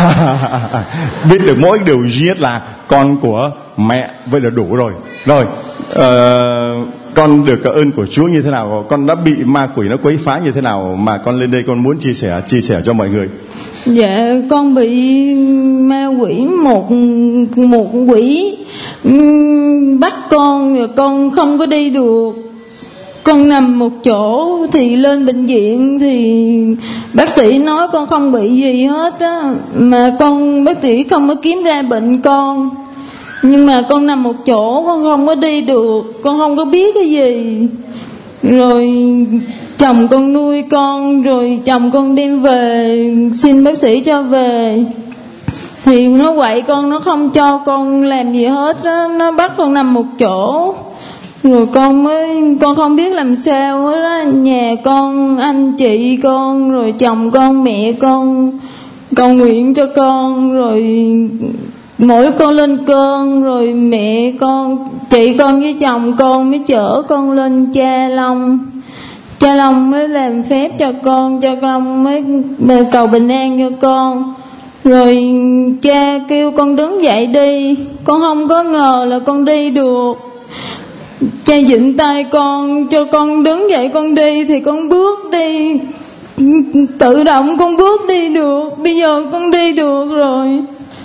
Biết được mỗi điều duy nhất là con của mẹ, vậy là đủ rồi. Rồi uh, con được cảm ơn của Chúa như thế nào? Con đã bị ma quỷ nó quấy phá như thế nào mà con lên đây con muốn chia sẻ chia sẻ cho mọi người? Dạ con bị ma quỷ, một một quỷ um, bắt con, rồi con không có đi được. Con nằm một chỗ thì lên bệnh viện thì bác sĩ nói con không bị gì hết á, mà con bác sĩ không có kiếm ra bệnh con. Nhưng mà con nằm một chỗ, con không có đi được, con không có biết cái gì. Rồi chồng con nuôi con, rồi chồng con đem về, xin bác sĩ cho về. Thì nó quậy con, nó không cho con làm gì hết á, nó bắt con nằm một chỗ. Rồi con mới, con không biết làm sao hết á. Nhà con, anh chị con, rồi chồng con, mẹ con cầu nguyện cho con. Rồi mỗi con lên cơn, rồi mẹ con, chị con với chồng con mới chở con lên Cha Long. Cha Long mới làm phép cho con, cho con mới cầu bình an cho con. Rồi cha kêu con đứng dậy đi, con không có ngờ là con đi được. Cha vịn tay con, cho con đứng dậy con đi, thì con bước đi, tự động con bước đi được. Bây giờ con đi được rồi.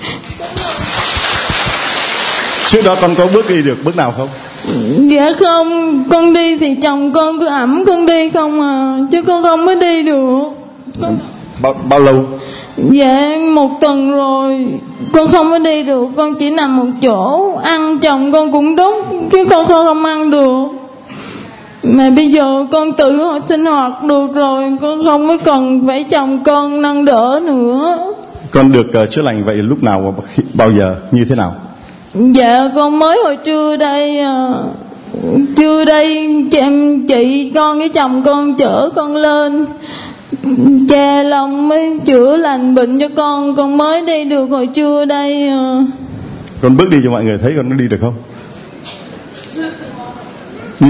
Trước đó con có bước đi được bước nào không? Dạ không, con đi thì chồng con cứ ẵm con đi không à, chứ con không có đi được. Con... Bao, bao lâu? Dạ một tuần rồi, con không có đi được, con chỉ nằm một chỗ. Ăn chồng con cũng đút, chứ con không, không ăn được. Mà bây giờ con tự sinh hoạt được rồi, con không có cần phải chồng con nâng đỡ nữa. Con được uh, chữa lành vậy lúc nào, bao giờ, như thế nào? Dạ con mới hồi trưa đây, uh, trưa đây chị, chị con với chồng con chở con lên Cha Long mới chữa lành bệnh cho con. Con mới đi được hồi trưa đây. uh. Con bước đi cho mọi người thấy con nó đi được không? Đi.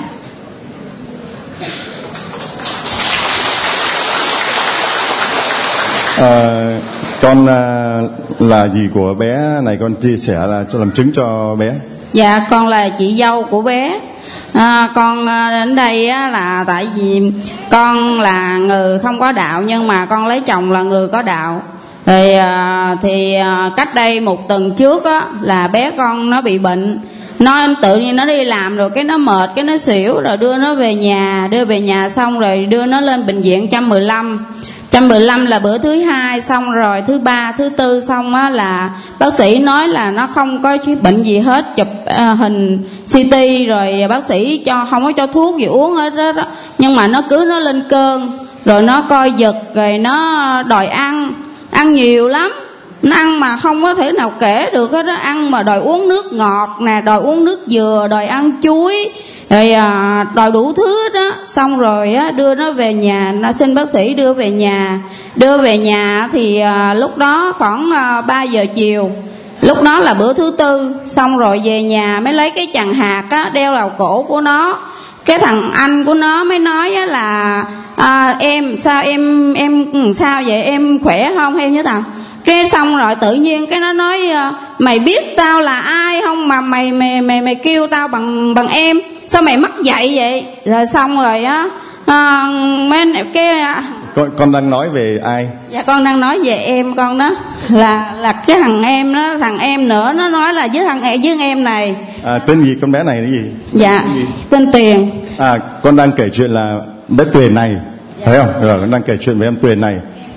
À, con à, là gì của bé này, con chia sẻ là cho làm chứng cho bé. Dạ con là chị dâu của bé. À, con đến đây á, là tại vì con là người không có đạo, nhưng mà con lấy chồng là người có đạo. Rồi à, thì à, cách đây một tuần trước á, là bé con nó bị bệnh. Nó tự nhiên nó đi làm rồi cái nó mệt, cái nó xỉu, rồi đưa nó về nhà. Đưa về nhà xong rồi đưa nó lên bệnh viện một một năm. trăm mười lăm là bữa thứ hai, xong rồi thứ ba, thứ tư xong á là bác sĩ nói là nó không có bệnh gì hết, chụp uh, hình xê tê rồi bác sĩ cho không có cho thuốc gì uống hết đó, nhưng mà nó cứ nó lên cơn, rồi nó coi giật, rồi nó đòi ăn, ăn nhiều lắm, nó ăn mà không có thể nào kể được hết đó, ăn mà đòi uống nước ngọt nè, đòi uống nước dừa, đòi ăn chuối, rồi à, đòi đủ thứ đó. Xong rồi á, đưa nó về nhà, nó xin bác sĩ đưa về nhà. Đưa về nhà thì à, lúc đó khoảng à, ba giờ chiều, lúc đó là bữa thứ tư. Xong rồi về nhà mới lấy cái chằng hạt á, đeo vào cổ của nó. Cái thằng anh của nó mới nói á là à, em sao em em sao vậy, em khỏe không em nhớ tao. Cái xong rồi tự nhiên cái nó nói mày biết tao là ai không mà mày mày mày mày kêu tao bằng bằng em, sao mày mất dạy vậy. Rồi xong rồi á à, mấy cái con con đang nói về ai? Dạ con đang nói về em con đó, là là cái thằng em đó, thằng em nữa, nó nói là với thằng với em này. À, tên gì con bé này là gì? Dạ gì? Tên Tuyền. À, con đang kể chuyện là bé Tuyền này, dạ. Thấy không? Rồi con đang kể chuyện với em Tuyền này.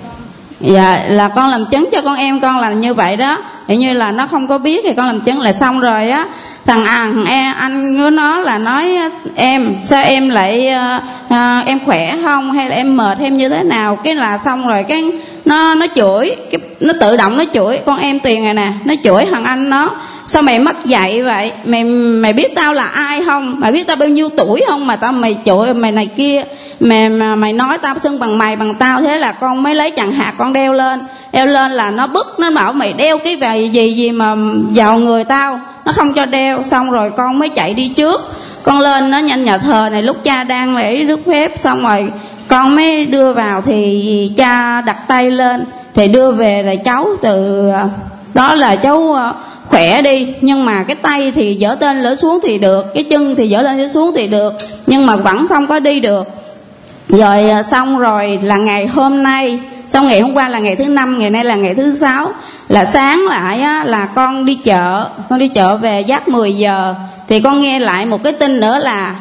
Dạ là con làm chứng cho con em con là như vậy đó. Hình như là nó không có biết thì con làm chứng là xong rồi á. Thằng à, em, anh của nó là nói em sao em lại uh, uh, em khỏe không hay là em mệt hay em như thế nào. Cái là xong rồi cái nó nó chửi, cái nó tự động nó chửi con em Tiền này nè, nó chửi thằng anh nó sao mày mất dạy vậy, mày mày biết tao là ai không, mày biết tao bao nhiêu tuổi không mà tao mày chửi mày này kia, mày mà mày nói tao xưng bằng mày bằng tao. Thế là con mới lấy chằng hạt con đeo lên, đeo lên là nó bức, nó bảo mày đeo cái về gì gì mà vào người tao, nó không cho đeo. Xong rồi con mới chạy đi trước, con lên nó nhanh nhà thờ này, lúc cha đang lễ rước phép, xong rồi con mới đưa vào thì cha đặt tay lên thì đưa về là cháu từ đó là cháu khỏe đi, nhưng mà cái tay thì dở lên lỡ xuống thì được, cái chân thì dở lên dở xuống thì được, nhưng mà vẫn không có đi được. Rồi xong rồi là ngày hôm nay, xong ngày hôm qua là ngày thứ năm, ngày nay là ngày thứ sáu, là sáng lại á, là con đi chợ, con đi chợ về giáp mười giờ thì con nghe lại một cái tin nữa là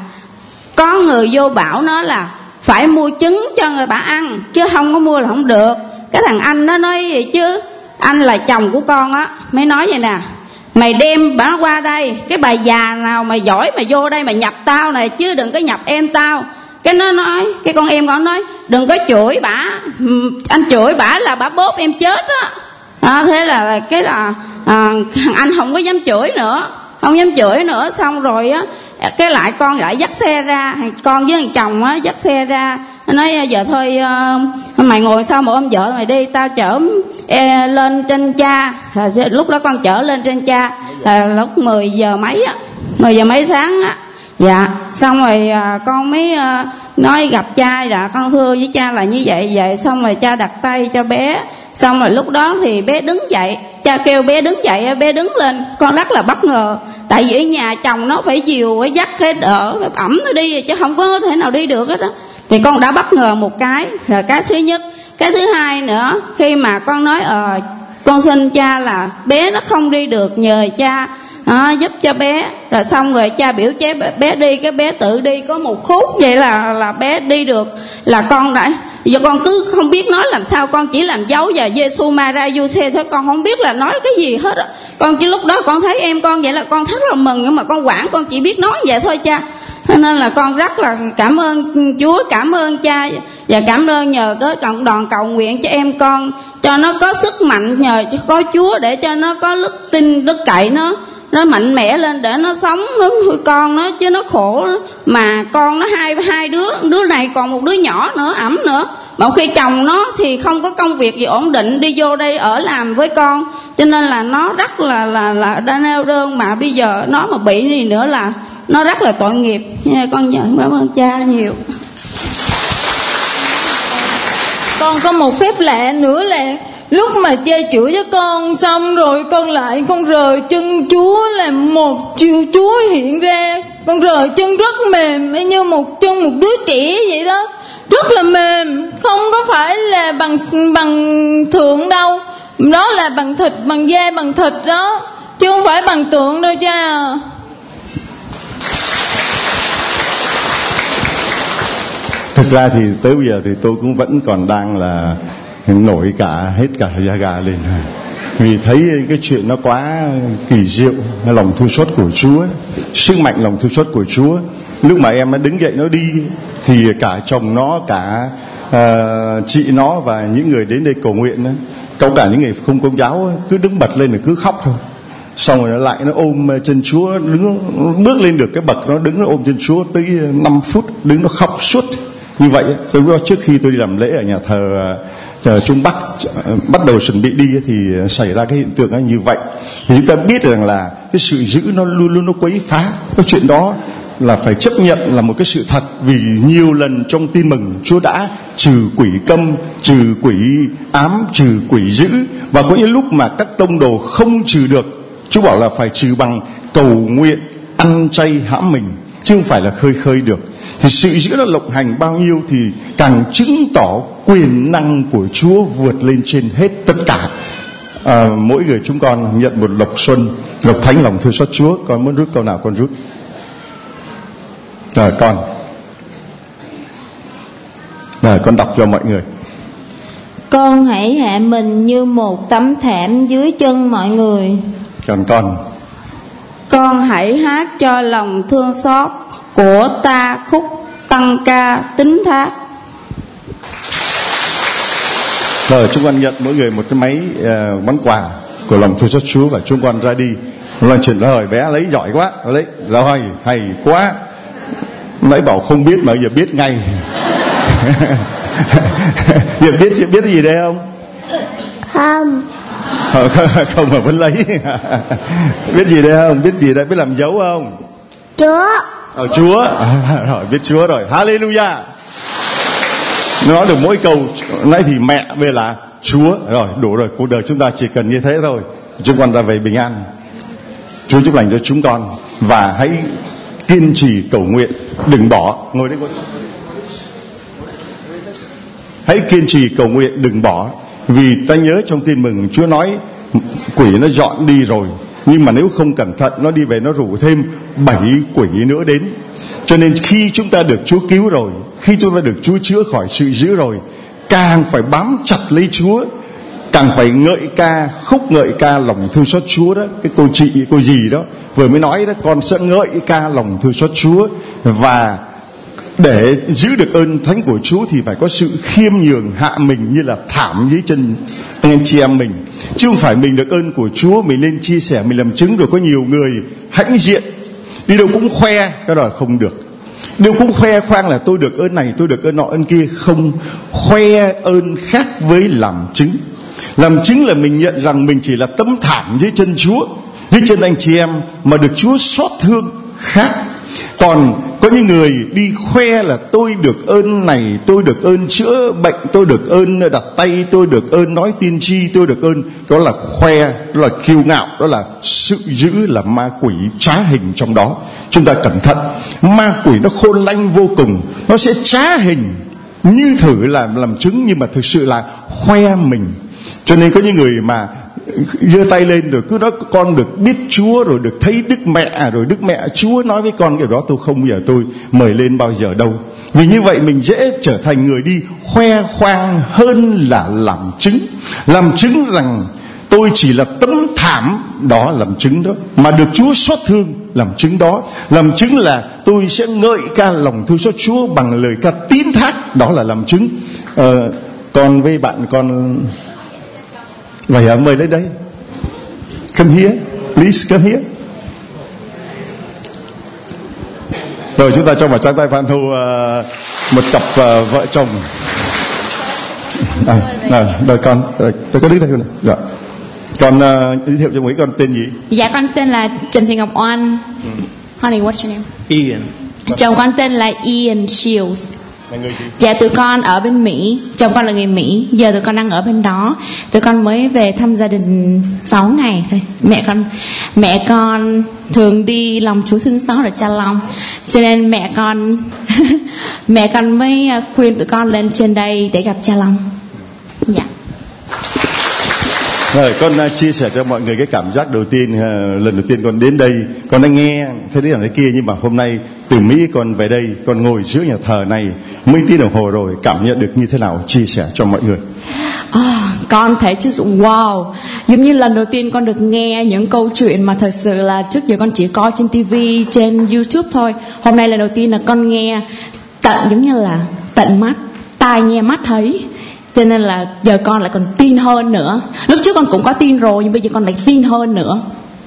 có người vô bảo nó là phải mua trứng cho người bà ăn, chứ không có mua là không được. Cái thằng anh nó nói vậy chứ, anh là chồng của con á, mới nói vậy nè, mày đem bà qua đây, cái bà già nào mà giỏi mà vô đây mà nhập tao này, chứ đừng có nhập em tao. Cái nó nói, cái con em con nói đừng có chửi bả, anh chửi bả là bả bóp em chết á. À, thế là cái là à, anh không có dám chửi nữa, không dám chửi nữa. Xong rồi á, cái lại con lại dắt xe ra, con với thằng chồng á dắt xe ra, nói giờ thôi uh, mày ngồi sau một ông vợ mày đi, tao chở e, lên trên cha. À, lúc đó con chở lên trên cha là lúc mười giờ mấy á, mười giờ mấy sáng á. Dạ, xong rồi à, con mới à, nói gặp cha, dạ con thưa với cha là như vậy vậy. Xong rồi cha đặt tay cho bé, xong rồi lúc đó thì bé đứng dậy, cha kêu bé đứng dậy, bé đứng lên. Con rất là bất ngờ, tại vì ở nhà chồng nó phải dìu, phải dắt, phải đỡ, phải ẩm nó đi, chứ không có thể nào đi được hết đó. Thì con đã bất ngờ một cái, là cái thứ nhất. Cái thứ hai nữa, khi mà con nói ờ con xin cha là bé nó không đi được, nhờ cha À, giúp cho bé. Rồi xong rồi cha biểu chế bé, bé đi, cái bé tự đi có một khúc vậy là là bé đi được. Là con đã, giờ con cứ không biết nói làm sao, con chỉ làm dấu và Giê-xu Ma-ra Du-xe thôi, con không biết là nói cái gì hết á. Con chỉ lúc đó con thấy em con vậy là con rất là mừng, nhưng mà con quản con chỉ biết nói vậy thôi cha. Nên là con rất là cảm ơn Chúa, cảm ơn cha, và cảm ơn nhờ tới cộng đoàn cầu nguyện cho em con, cho nó có sức mạnh, nhờ cho có Chúa để cho nó có đức tin, đức cậy, nó nó mạnh mẽ lên để nó sống, nó nuôi con nó, chứ nó khổ mà con nó hai hai đứa, đứa này còn một đứa nhỏ nữa, ẩm nữa. Mà khi chồng nó thì không có công việc gì ổn định, đi vô đây ở làm với con, cho nên là nó rất là là là đã neo đơn. Mà bây giờ nó mà bị gì nữa là nó rất là tội nghiệp. Con nhận cảm ơn cha nhiều. Con có một phép lạ nữa là lúc mà cha chửi cho con xong rồi con lại con rờ chân Chúa là một Chúa hiện ra, con rờ chân rất mềm như một chân một đứa trẻ vậy đó, rất là mềm, không có phải là bằng bằng thượng đâu, đó là bằng thịt, bằng da, bằng thịt đó, chứ không phải bằng tượng đâu cha. Thực ra thì tới bây giờ thì tôi cũng vẫn còn đang là nổi cả hết cả da gà lên, vì thấy cái chuyện nó quá kỳ diệu, lòng thương xót của Chúa, sức mạnh lòng thương xót của Chúa. Lúc mà em nó đứng dậy nó đi thì cả chồng nó, cả uh, chị nó và những người đến đây cầu nguyện đó, có cả những người không công giáo cứ đứng bật lên rồi cứ khóc thôi. Xong rồi nó lại nó ôm chân Chúa, đứng bước lên được cái bậc nó đứng nó ôm chân Chúa tới năm phút, đứng nó khóc suốt như vậy. Tôi biết trước khi tôi đi làm lễ ở nhà thờ uh, Trung Bắc, uh, bắt đầu chuẩn bị đi thì xảy ra cái hiện tượng như vậy. Thì chúng ta biết rằng là cái sự dữ nó luôn luôn nó quấy phá. Cái chuyện đó là phải chấp nhận là một cái sự thật, vì nhiều lần trong tin mừng Chúa đã trừ quỷ câm, trừ quỷ ám, trừ quỷ dữ. Và có những lúc mà các tông đồ không trừ được, Chúa bảo là phải trừ bằng cầu nguyện, ăn chay hãm mình, chứ không phải là khơi khơi được. Thì sự dữ nó lộng hành bao nhiêu thì càng chứng tỏ quyền năng của Chúa vượt lên trên hết tất cả. À, mỗi người chúng con nhận một lộc xuân, lộc thánh lòng thương xót Chúa. Con muốn rút câu nào con rút. Rồi con Rồi con đọc cho mọi người. Con hãy hạ mình như một tấm thảm dưới chân mọi người. Còn con Con hãy hát cho lòng thương xót của ta khúc tăng ca tín thác. Rồi chúng con nhận mỗi người một cái máy uh, món quà của lòng thương xót Chúa, và chúng con ra đi. Loan chuyện rồi bé lấy giỏi quá, lấy rồi hay quá. Nãy bảo không biết mà giờ biết ngay. Giờ biết biết cái gì đây không? Không. Không mà vẫn lấy. Biết gì đây không? Biết gì đây? Biết làm dấu không? Chúa. Ờ, Chúa. À, rồi biết Chúa rồi. Hallelujah. Nói được mỗi câu nãy thì mẹ, bây là Chúa. Rồi đủ rồi, cuộc đời chúng ta chỉ cần như thế thôi. Chúng con ra về bình an. Chúa chúc lành cho chúng con, và hãy kiên trì cầu nguyện, đừng bỏ. Ngồi đây ngồi. Hãy kiên trì cầu nguyện, đừng bỏ. Vì ta nhớ trong tin mừng Chúa nói quỷ nó dọn đi rồi, nhưng mà nếu không cẩn thận nó đi về nó rủ thêm bảy quỷ nữa đến. Cho nên khi chúng ta được Chúa cứu rồi, khi chúng ta được Chúa chữa khỏi sự dữ rồi, càng phải bám chặt lấy Chúa, càng phải ngợi ca, khúc ngợi ca lòng thương xót Chúa đó. Cái cô chị, cô gì đó vừa mới nói đó, con sẽ ngợi ca lòng thương xót Chúa. Và để giữ được ơn thánh của Chúa thì phải có sự khiêm nhường, hạ mình như là thảm dưới chân anh em chị em mình. Chứ không phải mình được ơn của Chúa mình lên chia sẻ, mình làm chứng, rồi có nhiều người hãnh diện đi đâu cũng khoe, cái đó là không được. Điều cũng khoe khoang là tôi được ơn này, tôi được ơn nọ ơn kia. Không, khoe ơn khác với làm chứng. Làm chứng là mình nhận rằng mình chỉ là tấm thảm dưới chân Chúa, dưới chân anh chị em mà được Chúa xót thương, khác. Còn có những người đi khoe là tôi được ơn này, tôi được ơn chữa bệnh, tôi được ơn đặt tay, tôi được ơn nói tiên tri, tôi được ơn. Đó là khoe, đó là kiêu ngạo, đó là sự dữ, là ma quỷ trá hình trong đó. Chúng ta cẩn thận, ma quỷ nó khôn lanh vô cùng, nó sẽ trá hình như thử làm làm chứng, nhưng mà thực sự là khoe mình. Cho nên có những người mà giơ tay lên rồi cứ nói con được biết Chúa, rồi được thấy Đức Mẹ, rồi Đức Mẹ Chúa nói với con kiểu đó. Tôi không bao giờ tôi mời lên bao giờ đâu. Vì như vậy mình dễ trở thành người đi khoe khoang hơn là làm chứng. Làm chứng rằng tôi chỉ là tấm thảm, đó làm chứng đó, mà được Chúa xót thương, làm chứng đó. Làm chứng là tôi sẽ ngợi ca lòng thương xót Chúa bằng lời ca tín thác, đó là làm chứng. Ờ, còn với bạn con vậy à, mời đến đây. Come here, please come here. Rồi chúng ta cho vào trang tay Phan Thu uh, một cặp uh, vợ chồng. À, à, rồi con, rồi, rồi có đứng đây này. Dạ. Con uh, giới thiệu cho mỗi con tên gì? Dạ con tên là Trần Thị Ngọc Oanh. Ừ. Honey, what's your name? Ian. Chồng con tên là Ian Shields. Là người gì? Dạ tụi con ở bên Mỹ, chồng con là người Mỹ, giờ tụi con đang ở bên đó. Tụi con mới về thăm gia đình sáu ngày thôi. Mẹ con mẹ con thường đi lòng Chúa thương xót ở Cha Long, cho nên mẹ con mẹ con mới khuyên tụi con lên trên đây để gặp Cha Long. Dạ. Rồi con uh, chia sẻ cho mọi người cái cảm giác đầu tiên, uh, lần đầu tiên con đến đây, con đã nghe thế đấy là cái kia, nhưng mà hôm nay từ Mỹ con về đây, con ngồi trước nhà thờ này mấy tiếng đồng hồ rồi, cảm nhận được như thế nào, chia sẻ cho mọi người. À, con thấy chứ wow, giống như lần đầu tiên con được nghe những câu chuyện mà thật sự là trước giờ con chỉ coi trên ti vi, trên YouTube thôi. Hôm nay lần đầu tiên là con nghe tận, giống như là tận mắt, tai nghe mắt thấy. Cho nên là giờ con lại còn tin hơn nữa. Lúc trước con cũng có tin rồi, nhưng bây giờ con lại tin hơn nữa.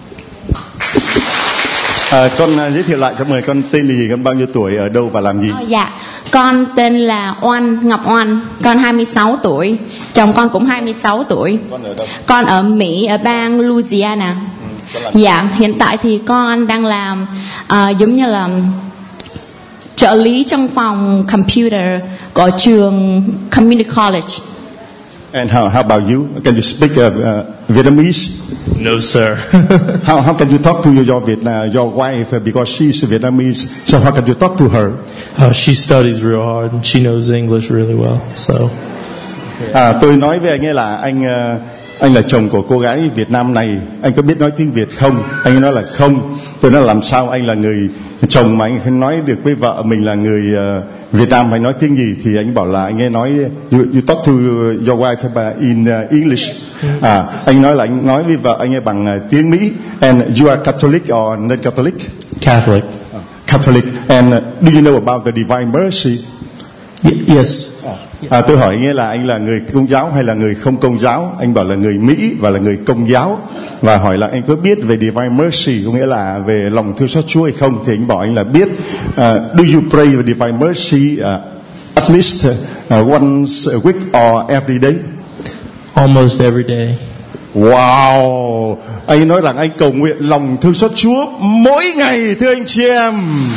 À, con giới thiệu lại cho mời, con tên là gì, con bao nhiêu tuổi, ở đâu và làm gì? Oh, dạ, con tên là Oanh, Ngọc Oanh, con hai mươi sáu tuổi, chồng con cũng hai mươi sáu tuổi. Con ở đâu? Con ở Mỹ, ở bang Louisiana. Ừ, dạ, hiện tại thì con đang làm uh, giống như là trợ lý trong phòng computer của trường Community College. And how, how about you? Can you speak uh, uh, Vietnamese? No, sir. how how can you talk to your your, Viet, uh, your wife uh, because she's Vietnamese? So how can you talk to her? Uh, she studies real hard and she knows English really well. So. À, tôi nói với anh ấy là anh uh, anh là chồng của cô gái Việt Nam này, anh có biết nói tiếng Việt không? Anh ấy nói là không. Tôi nói làm sao anh là người chồng mà anh nói được với vợ mình là người uh, Việt Nam phải nói tiếng gì, thì anh bảo là anh ấy nói you, you talk to your wife in uh, English. À, anh nói là anh nói với vợ anh ấy bằng uh, tiếng Mỹ. And you are Catholic or non-Catholic? Catholic. Uh, Catholic. And uh, do you know about the Divine Mercy? Y- yes. À, tôi hỏi anh ấy là anh là người Công giáo hay là người không Công giáo. Anh bảo là người Mỹ và là người Công giáo. Và hỏi là anh có biết về Divine Mercy, có nghĩa là về lòng thương xót Chúa hay không. Thì anh bảo anh là biết. uh, Do you pray for Divine Mercy uh, at least uh, once a week or every day? Almost every day. Wow. Anh nói rằng anh cầu nguyện lòng thương xót Chúa mỗi ngày, thưa anh chị em.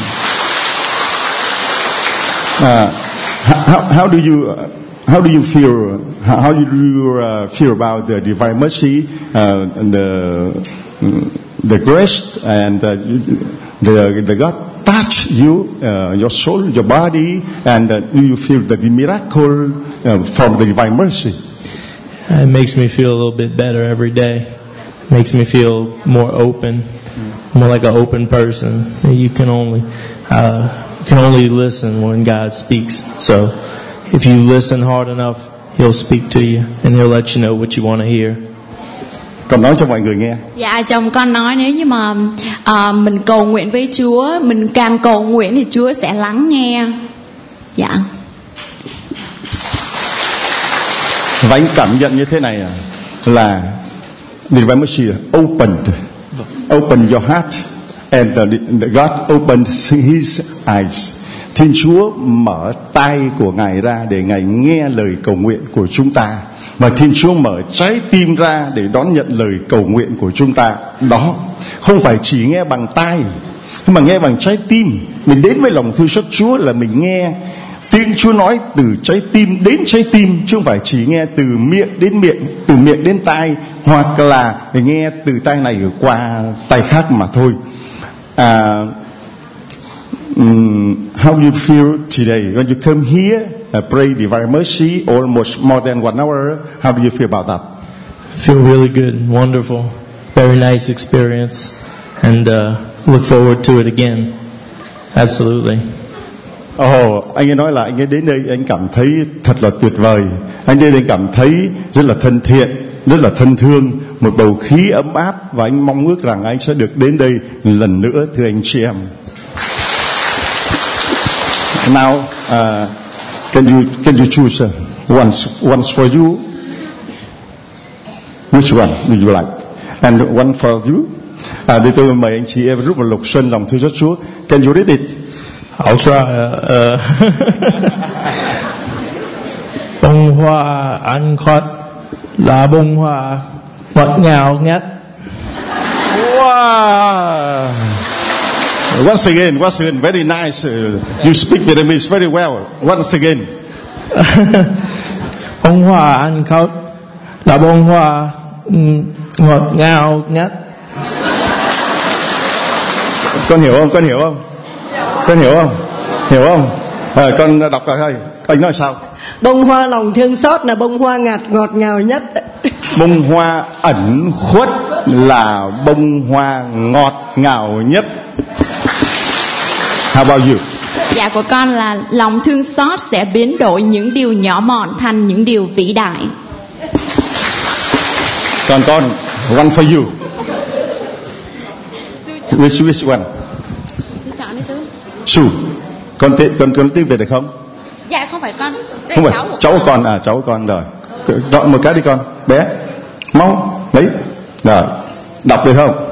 À, How, how do you uh, how do you feel how, how do you uh, feel about the Divine Mercy, uh, and the the grace and uh, the the God touch you, uh, your soul, your body, and uh, do you feel the miracle uh, from the Divine Mercy? It makes me feel a little bit better every day. It makes me feel more open, more like an open person. You can only uh, you can only listen when God speaks. So if you listen hard enough, He'll speak to you and He'll let you know what you want to hear. Con nói cho mọi người nghe. Dạ, chồng con nói nếu như mà uh, mình cầu nguyện với Chúa, mình càng cầu nguyện thì Chúa sẽ lắng nghe. Dạ. Và anh cảm nhận như thế này à, là Divine Mercy opened, open your heart, and the, the God opened His eyes. Thiên Chúa mở tai của Ngài ra để Ngài nghe lời cầu nguyện của chúng ta, và Thiên Chúa mở trái tim ra để đón nhận lời cầu nguyện của chúng ta. Đó không phải chỉ nghe bằng tai, nhưng mà nghe bằng trái tim. Mình đến với lòng thương xót Chúa là mình nghe tiếng Chúa nói từ trái tim đến trái tim, chứ không phải chỉ nghe từ miệng đến miệng, từ miệng đến tai, hoặc là nghe từ tai này qua tai khác mà thôi. À, um, how do you feel today when you come here, uh, pray Divine Mercy almost more than one hour? How do you feel about that? Feel really good, wonderful, very nice experience, and uh, look forward to it again. Absolutely. Ồ, oh, anh ấy nói là anh ấy đến đây anh cảm thấy thật là tuyệt vời. Anh đến đây cảm thấy rất là thân thiện, rất là thân thương, một bầu khí ấm áp, và anh mong ước rằng anh sẽ được đến đây lần nữa, thưa anh chị em. Now, uh, can you can you choose uh, once once for you? Which one do you like? And one for you. À, thì tôi mời anh chị em rút một lục xuân lòng thương xót Chúa. Can you read it? I'll try. Uh, uh, bông hoa ăn khót là bông hoa ngọt ngào nhất. Wow! Once again, once again, very nice. Uh, you speak Vietnamese very well. Once again. Bông hoa ăn khót là bông hoa ngọt ngào nhất. Con hiểu không? Con hiểu không? Con hiểu không? Hiểu không? À, con đọc coi thôi. Anh nói sao? Bông hoa lòng thương xót là bông hoa ngạt ngọt ngào nhất. Bông hoa ẩn khuất là bông hoa ngọt ngào nhất. How about you? Dạ của con là lòng thương xót sẽ biến đổi những điều nhỏ mọn thành những điều vĩ đại. Còn con, one for you. Which which one? Su. Con tên con con tiếng Việt được không? Dạ không phải con. Không phải. Cháu, cháu con à, cháu con rồi. Chọn một cái đi con, bé. Mau lấy. Rồi. Đọc được không?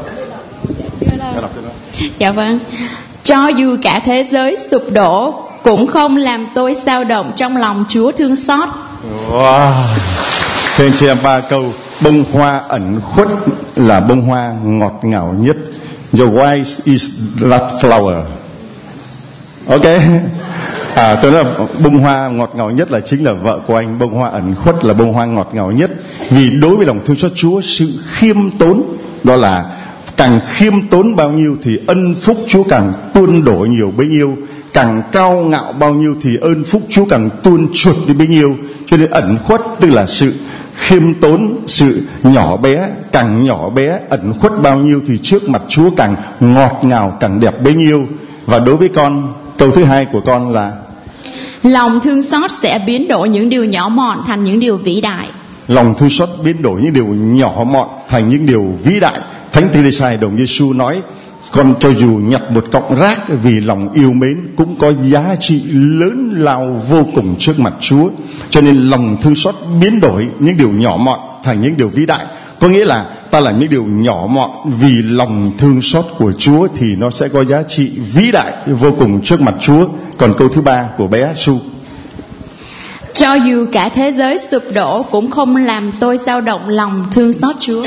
Dạ vâng. Cho dù cả thế giới sụp đổ cũng không làm tôi dao động trong lòng Chúa thương xót. Wow. Thế chị em ba câu. Bông hoa ẩn khuất là bông hoa ngọt ngào nhất. Your wife is that flower. Ok. À, tôi nói là bông hoa ngọt ngào nhất là chính là vợ của anh. Bông hoa ẩn khuất là bông hoa ngọt ngào nhất. Vì đối với lòng thương xót Chúa, sự khiêm tốn, đó là càng khiêm tốn bao nhiêu thì ân phúc Chúa càng tuôn đổ nhiều bấy nhiêu. Càng cao ngạo bao nhiêu thì ơn phúc Chúa càng tuôn chuột đi bấy nhiêu. Cho nên ẩn khuất tức là sự khiêm tốn, sự nhỏ bé. Càng nhỏ bé ẩn khuất bao nhiêu thì trước mặt Chúa càng ngọt ngào, càng đẹp bấy nhiêu. Và đối với con, câu thứ hai của con là lòng thương xót sẽ biến đổi những điều nhỏ mọn thành những điều vĩ đại. Lòng thương xót biến đổi những điều nhỏ mọn thành những điều vĩ đại. Thánh Teresa Đồng Giêsu nói, con cho dù nhặt một cọng rác vì lòng yêu mến cũng có giá trị lớn lao vô cùng trước mặt Chúa. Cho nên lòng thương xót biến đổi những điều nhỏ mọn thành những điều vĩ đại. Có nghĩa là ta làm những điều nhỏ mọn vì lòng thương xót của Chúa thì nó sẽ có giá trị vĩ đại vô cùng trước mặt Chúa. Còn câu thứ ba của bé Su. Cho dù cả thế giới sụp đổ cũng không làm tôi dao động lòng thương xót Chúa.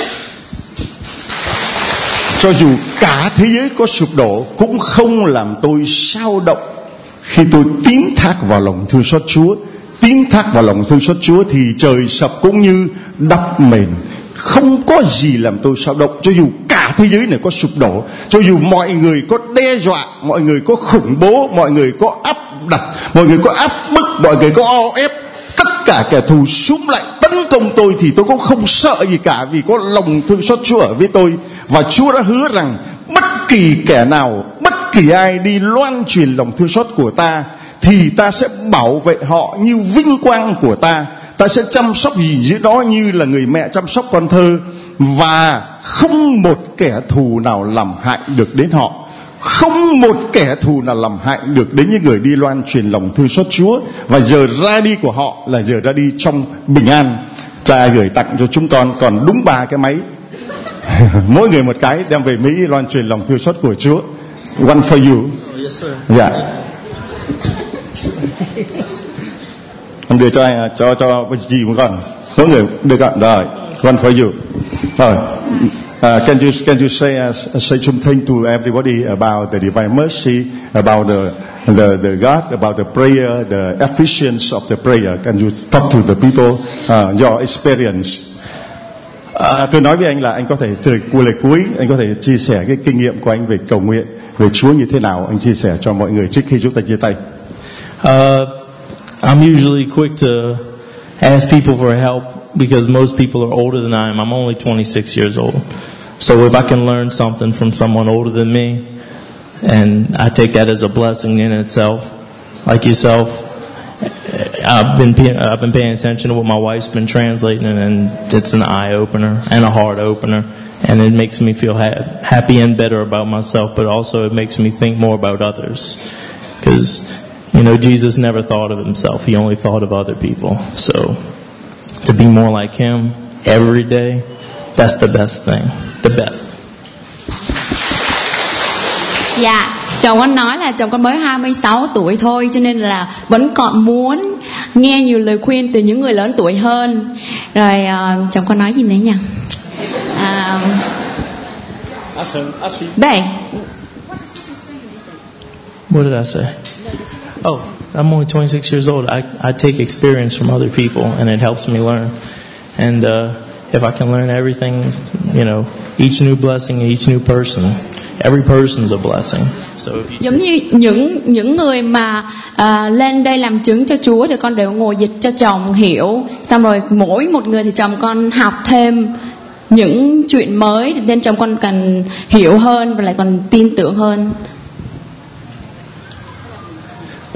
Cho dù cả thế giới có sụp đổ cũng không làm tôi dao động khi tôi tín thác vào lòng thương xót Chúa. Tín thác vào lòng thương xót Chúa thì trời sập cũng như đắp mền. Không có gì làm tôi dao động. Cho dù cả thế giới này có sụp đổ, cho dù mọi người có đe dọa, mọi người có khủng bố, mọi người có áp đặt, mọi người có áp bức, mọi người có o ép, tất cả kẻ thù súng lại tấn công tôi thì tôi cũng không sợ gì cả, vì có lòng thương xót Chúa ở với tôi. Và Chúa đã hứa rằng bất kỳ kẻ nào, bất kỳ ai đi loan truyền lòng thương xót của ta thì ta sẽ bảo vệ họ như vinh quang của ta. Ta sẽ chăm sóc gìn giữ nó như là người mẹ chăm sóc con thơ. Và không một kẻ thù nào làm hại được đến họ. Không một kẻ thù nào làm hại được đến những người đi loan truyền lòng thương xót Chúa. Và giờ ra đi của họ là giờ ra đi trong bình an. Cha gửi tặng cho chúng con còn đúng ba cái máy mỗi người một cái, đem về Mỹ loan truyền lòng thương xót của Chúa. One for you. Yes sir. Dạ. Em đưa cho anh, cho cho gì một con, mỗi người đưa con. Rồi, one for you. Rồi, uh, can you can you say uh, say something to everybody about the divine mercy, about the the the God, about the prayer, the efficiency of the prayer? Can you talk to the people uh, your experience? À, tôi nói với anh là anh có thể từ cuối lời cuối anh có thể chia sẻ cái kinh nghiệm của anh về cầu nguyện, về Chúa như thế nào, anh chia sẻ cho mọi người trước khi chúng ta chia tay. Uh, I'm usually quick to ask people for help because most people are older than I am. I'm only twenty-six years old. So if I can learn something from someone older than me, and I take that as a blessing in itself. Like yourself, I've been I've been paying attention to what my wife's been translating, and it's an eye opener and a heart opener, and it makes me feel ha- happy and better about myself. But also, it makes me think more about others, because you know Jesus never thought of himself; he only thought of other people. So, to be more like him every day, that's the best thing, the best. Dạ, chồng con nói là chồng con mới hai mươi sáu tuổi thôi, cho nên là vẫn còn muốn nghe nhiều lời khuyên từ những người lớn tuổi hơn. Rồi uh, chồng con nói gì nữa nhỉ? Uh, Đây. What did I say? Oh, I'm only twenty-six years old. I, I take experience from other people, and it helps me learn. And uh, if I can learn everything, you know, each new blessing, each new person, every person's a blessing. So if you... Giống như những những người mà uh, lên đây làm chứng cho Chúa thì con đều ngồi dịch cho chồng hiểu. Xong rồi mỗi một người thì chồng con học thêm những chuyện mới, nên chồng con cần hiểu hơn và lại còn tin tưởng hơn.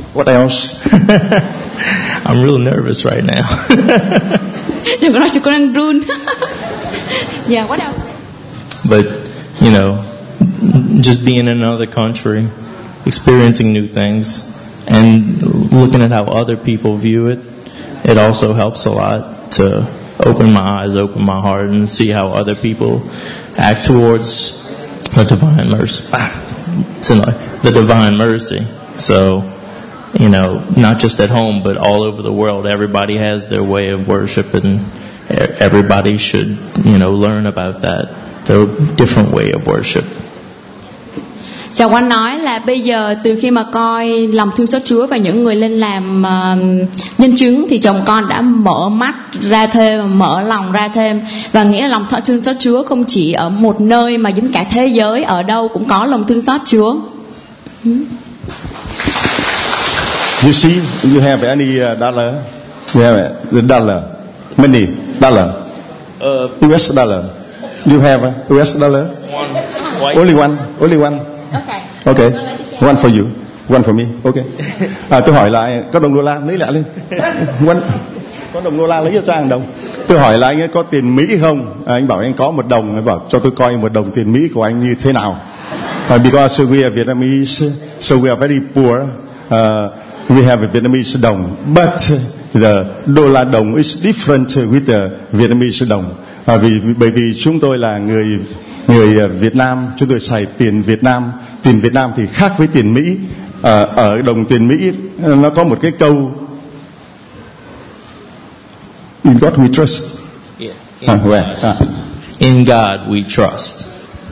What else? I'm real nervous right now. Đừng có nói chúng con đang run. Yeah, what else? But, you know, just being in another country, experiencing new things, and looking at how other people view it, it also helps a lot to open my eyes, open my heart, and see how other people act towards the divine mercy. Ah, the divine mercy. So, you know, not just at home, but all over the world, everybody has their way of worship, and everybody should, you know, learn about that, the different way of worship. Chồng anh nói là bây giờ từ khi mà coi lòng thương xót Chúa và những người lên làm uh, nhân chứng thì chồng con đã mở mắt ra thêm, mở lòng ra thêm, và nghĩa là lòng thương xót Chúa không chỉ ở một nơi mà giống cả thế giới, ở đâu cũng có lòng thương xót Chúa. Hmm. You see, you have any uh, dollar? You have a dollar, money, dollar, uh, U S dollar. You have a U S dollar? One. Only one, only one. Okay. Okay, one for you, one for me. Okay. À, tôi hỏi lại, có đồng đô la lấy lại lên. One. Có đồng đô la lấy cho anh đồng. Tôi hỏi lại anh ấy có tiền Mỹ không? À, anh bảo anh có một đồng, anh bảo cho tôi coi một đồng tiền Mỹ của anh như thế nào. Uh, because we are Vietnamese, so we are very poor. Uh, we have a Vietnamese đồng, but the đô la đồng is different with the Vietnamese đồng. Uh, vì bởi vì chúng tôi là người người Việt Nam, chúng tôi xài tiền Việt Nam. Tiền Việt Nam thì khác với tiền Mỹ. À, ở đồng tiền Mỹ nó có một cái câu In God we trust. Yeah. In, à, where? À. In God we trust.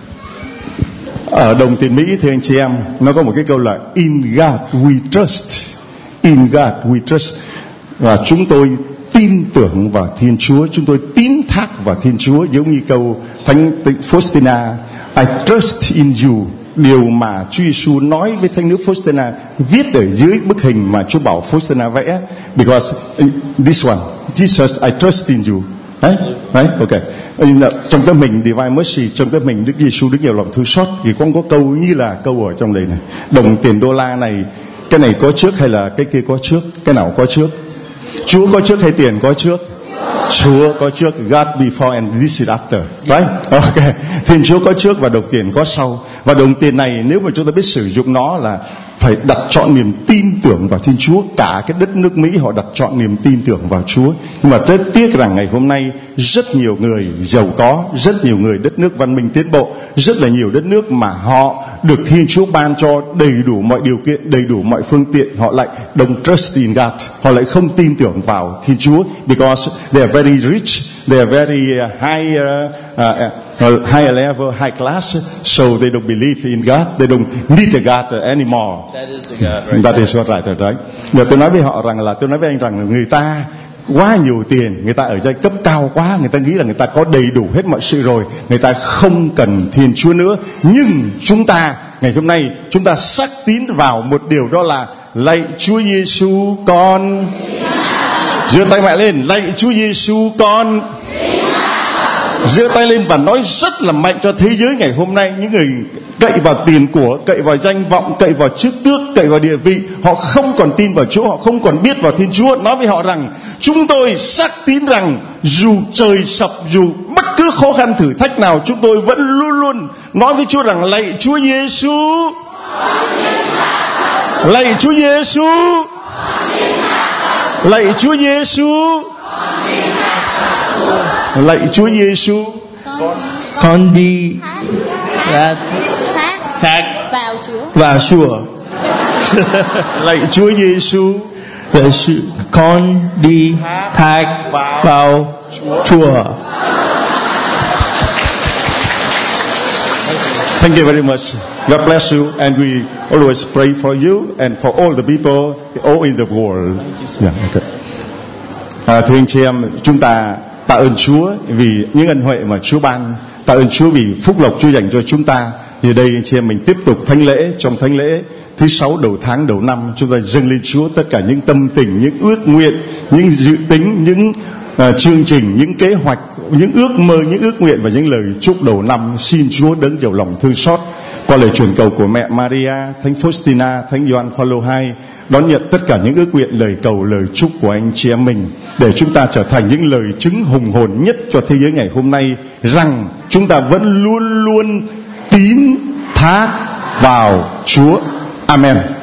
Ở đồng tiền Mỹ thì anh chị em, nó có một cái câu là In God we trust. In God we trust. Và chúng tôi tin tưởng vào Thiên Chúa, chúng tôi tín thác vào Thiên Chúa, giống như câu Thánh Faustina, I trust in you. Điều mà Chúa Giêsu nói với thánh nữ Faustina, viết ở dưới bức hình mà Chúa bảo Faustina vẽ. Because this one, Jesus, I trust in you. Đấy, đấy, ok. Trong tấm hình Divine Mercy, trong tấm hình Đức Giêsu Đức nhiều lòng thương xót, thì cũng có câu như là câu ở trong đây này. Đồng tiền đô la này, cái này có trước hay là cái kia có trước? Cái nào có trước? Chúa có trước hay tiền có trước? Chúa có trước, God before and this is after, right? Ok. Thiên Chúa có trước và đồng tiền có sau. Và đồng tiền này nếu mà chúng ta biết sử dụng nó là phải đặt trọn niềm tin tưởng vào Thiên Chúa. Cả cái đất nước Mỹ họ đặt trọn niềm tin tưởng vào Chúa. Nhưng mà rất tiếc rằng ngày hôm nay rất nhiều người giàu có, rất nhiều người đất nước văn minh tiến bộ, rất là nhiều đất nước mà họ được Thiên Chúa ban cho đầy đủ mọi điều kiện, đầy đủ mọi phương tiện, họ lại don't trust in God, họ lại không tin tưởng vào Thiên Chúa, because they are very rich, they are very uh, high uh, uh, high level, high class, so they don't believe in God, they don't need a God anymore. That is the God, right? That is what right, right. Rồi tôi nói với họ rằng là tôi nói với anh rằng là người ta quá nhiều tiền, người ta ở giai cấp cao quá, người ta nghĩ là người ta có đầy đủ hết mọi sự rồi, người ta không cần Thiên Chúa nữa. Nhưng chúng ta ngày hôm nay chúng ta xác tín vào một điều, đó là lạy Chúa Giêsu con. Giơ tay mẹ lên, lạy Chúa Giêsu con. Giơ tay lên và nói rất là mạnh cho thế giới ngày hôm nay. Những người cậy vào tiền của, cậy vào danh vọng, cậy vào chức tước, cậy vào địa vị, họ không còn tin vào Chúa, họ không còn biết vào Thiên Chúa. Nói với họ rằng chúng tôi xác tín rằng dù trời sập, dù bất cứ khó khăn thử thách nào, chúng tôi vẫn luôn luôn nói với Chúa rằng lạy Chúa Giêsu, lạy Chúa Giêsu, lạy Chúa Giêsu, lạy Chúa Giêsu. Con đi ra thác vào Chúa. vào chùa. Lạy Chúa Giêsu, con đi thác vào chùa. Thank you very much. God bless you, and we always pray for you and for all the people all in the world. Yeah, okay. À, thưa anh chị em, chúng ta tạ ơn Chúa vì những ân huệ mà Chúa ban, tạ ơn Chúa vì phúc lộc Chúa dành cho chúng ta. Thì đây anh chị em mình tiếp tục thánh lễ. Trong thánh lễ thứ sáu đầu tháng đầu năm, chúng ta dâng lên Chúa tất cả những tâm tình, những ước nguyện, những dự tính, những uh, chương trình, những kế hoạch, những ước mơ, những ước nguyện và những lời chúc đầu năm. Xin Chúa đấng giàu lòng thương xót qua lời truyền cầu của mẹ Maria, Thánh Faustina, Thánh Gioan Phaolô hai, đón nhận tất cả những ước nguyện, lời cầu, lời chúc của anh chị em mình, để chúng ta trở thành những lời chứng hùng hồn nhất cho thế giới ngày hôm nay rằng chúng ta vẫn luôn luôn tín thác vào Chúa. Amen.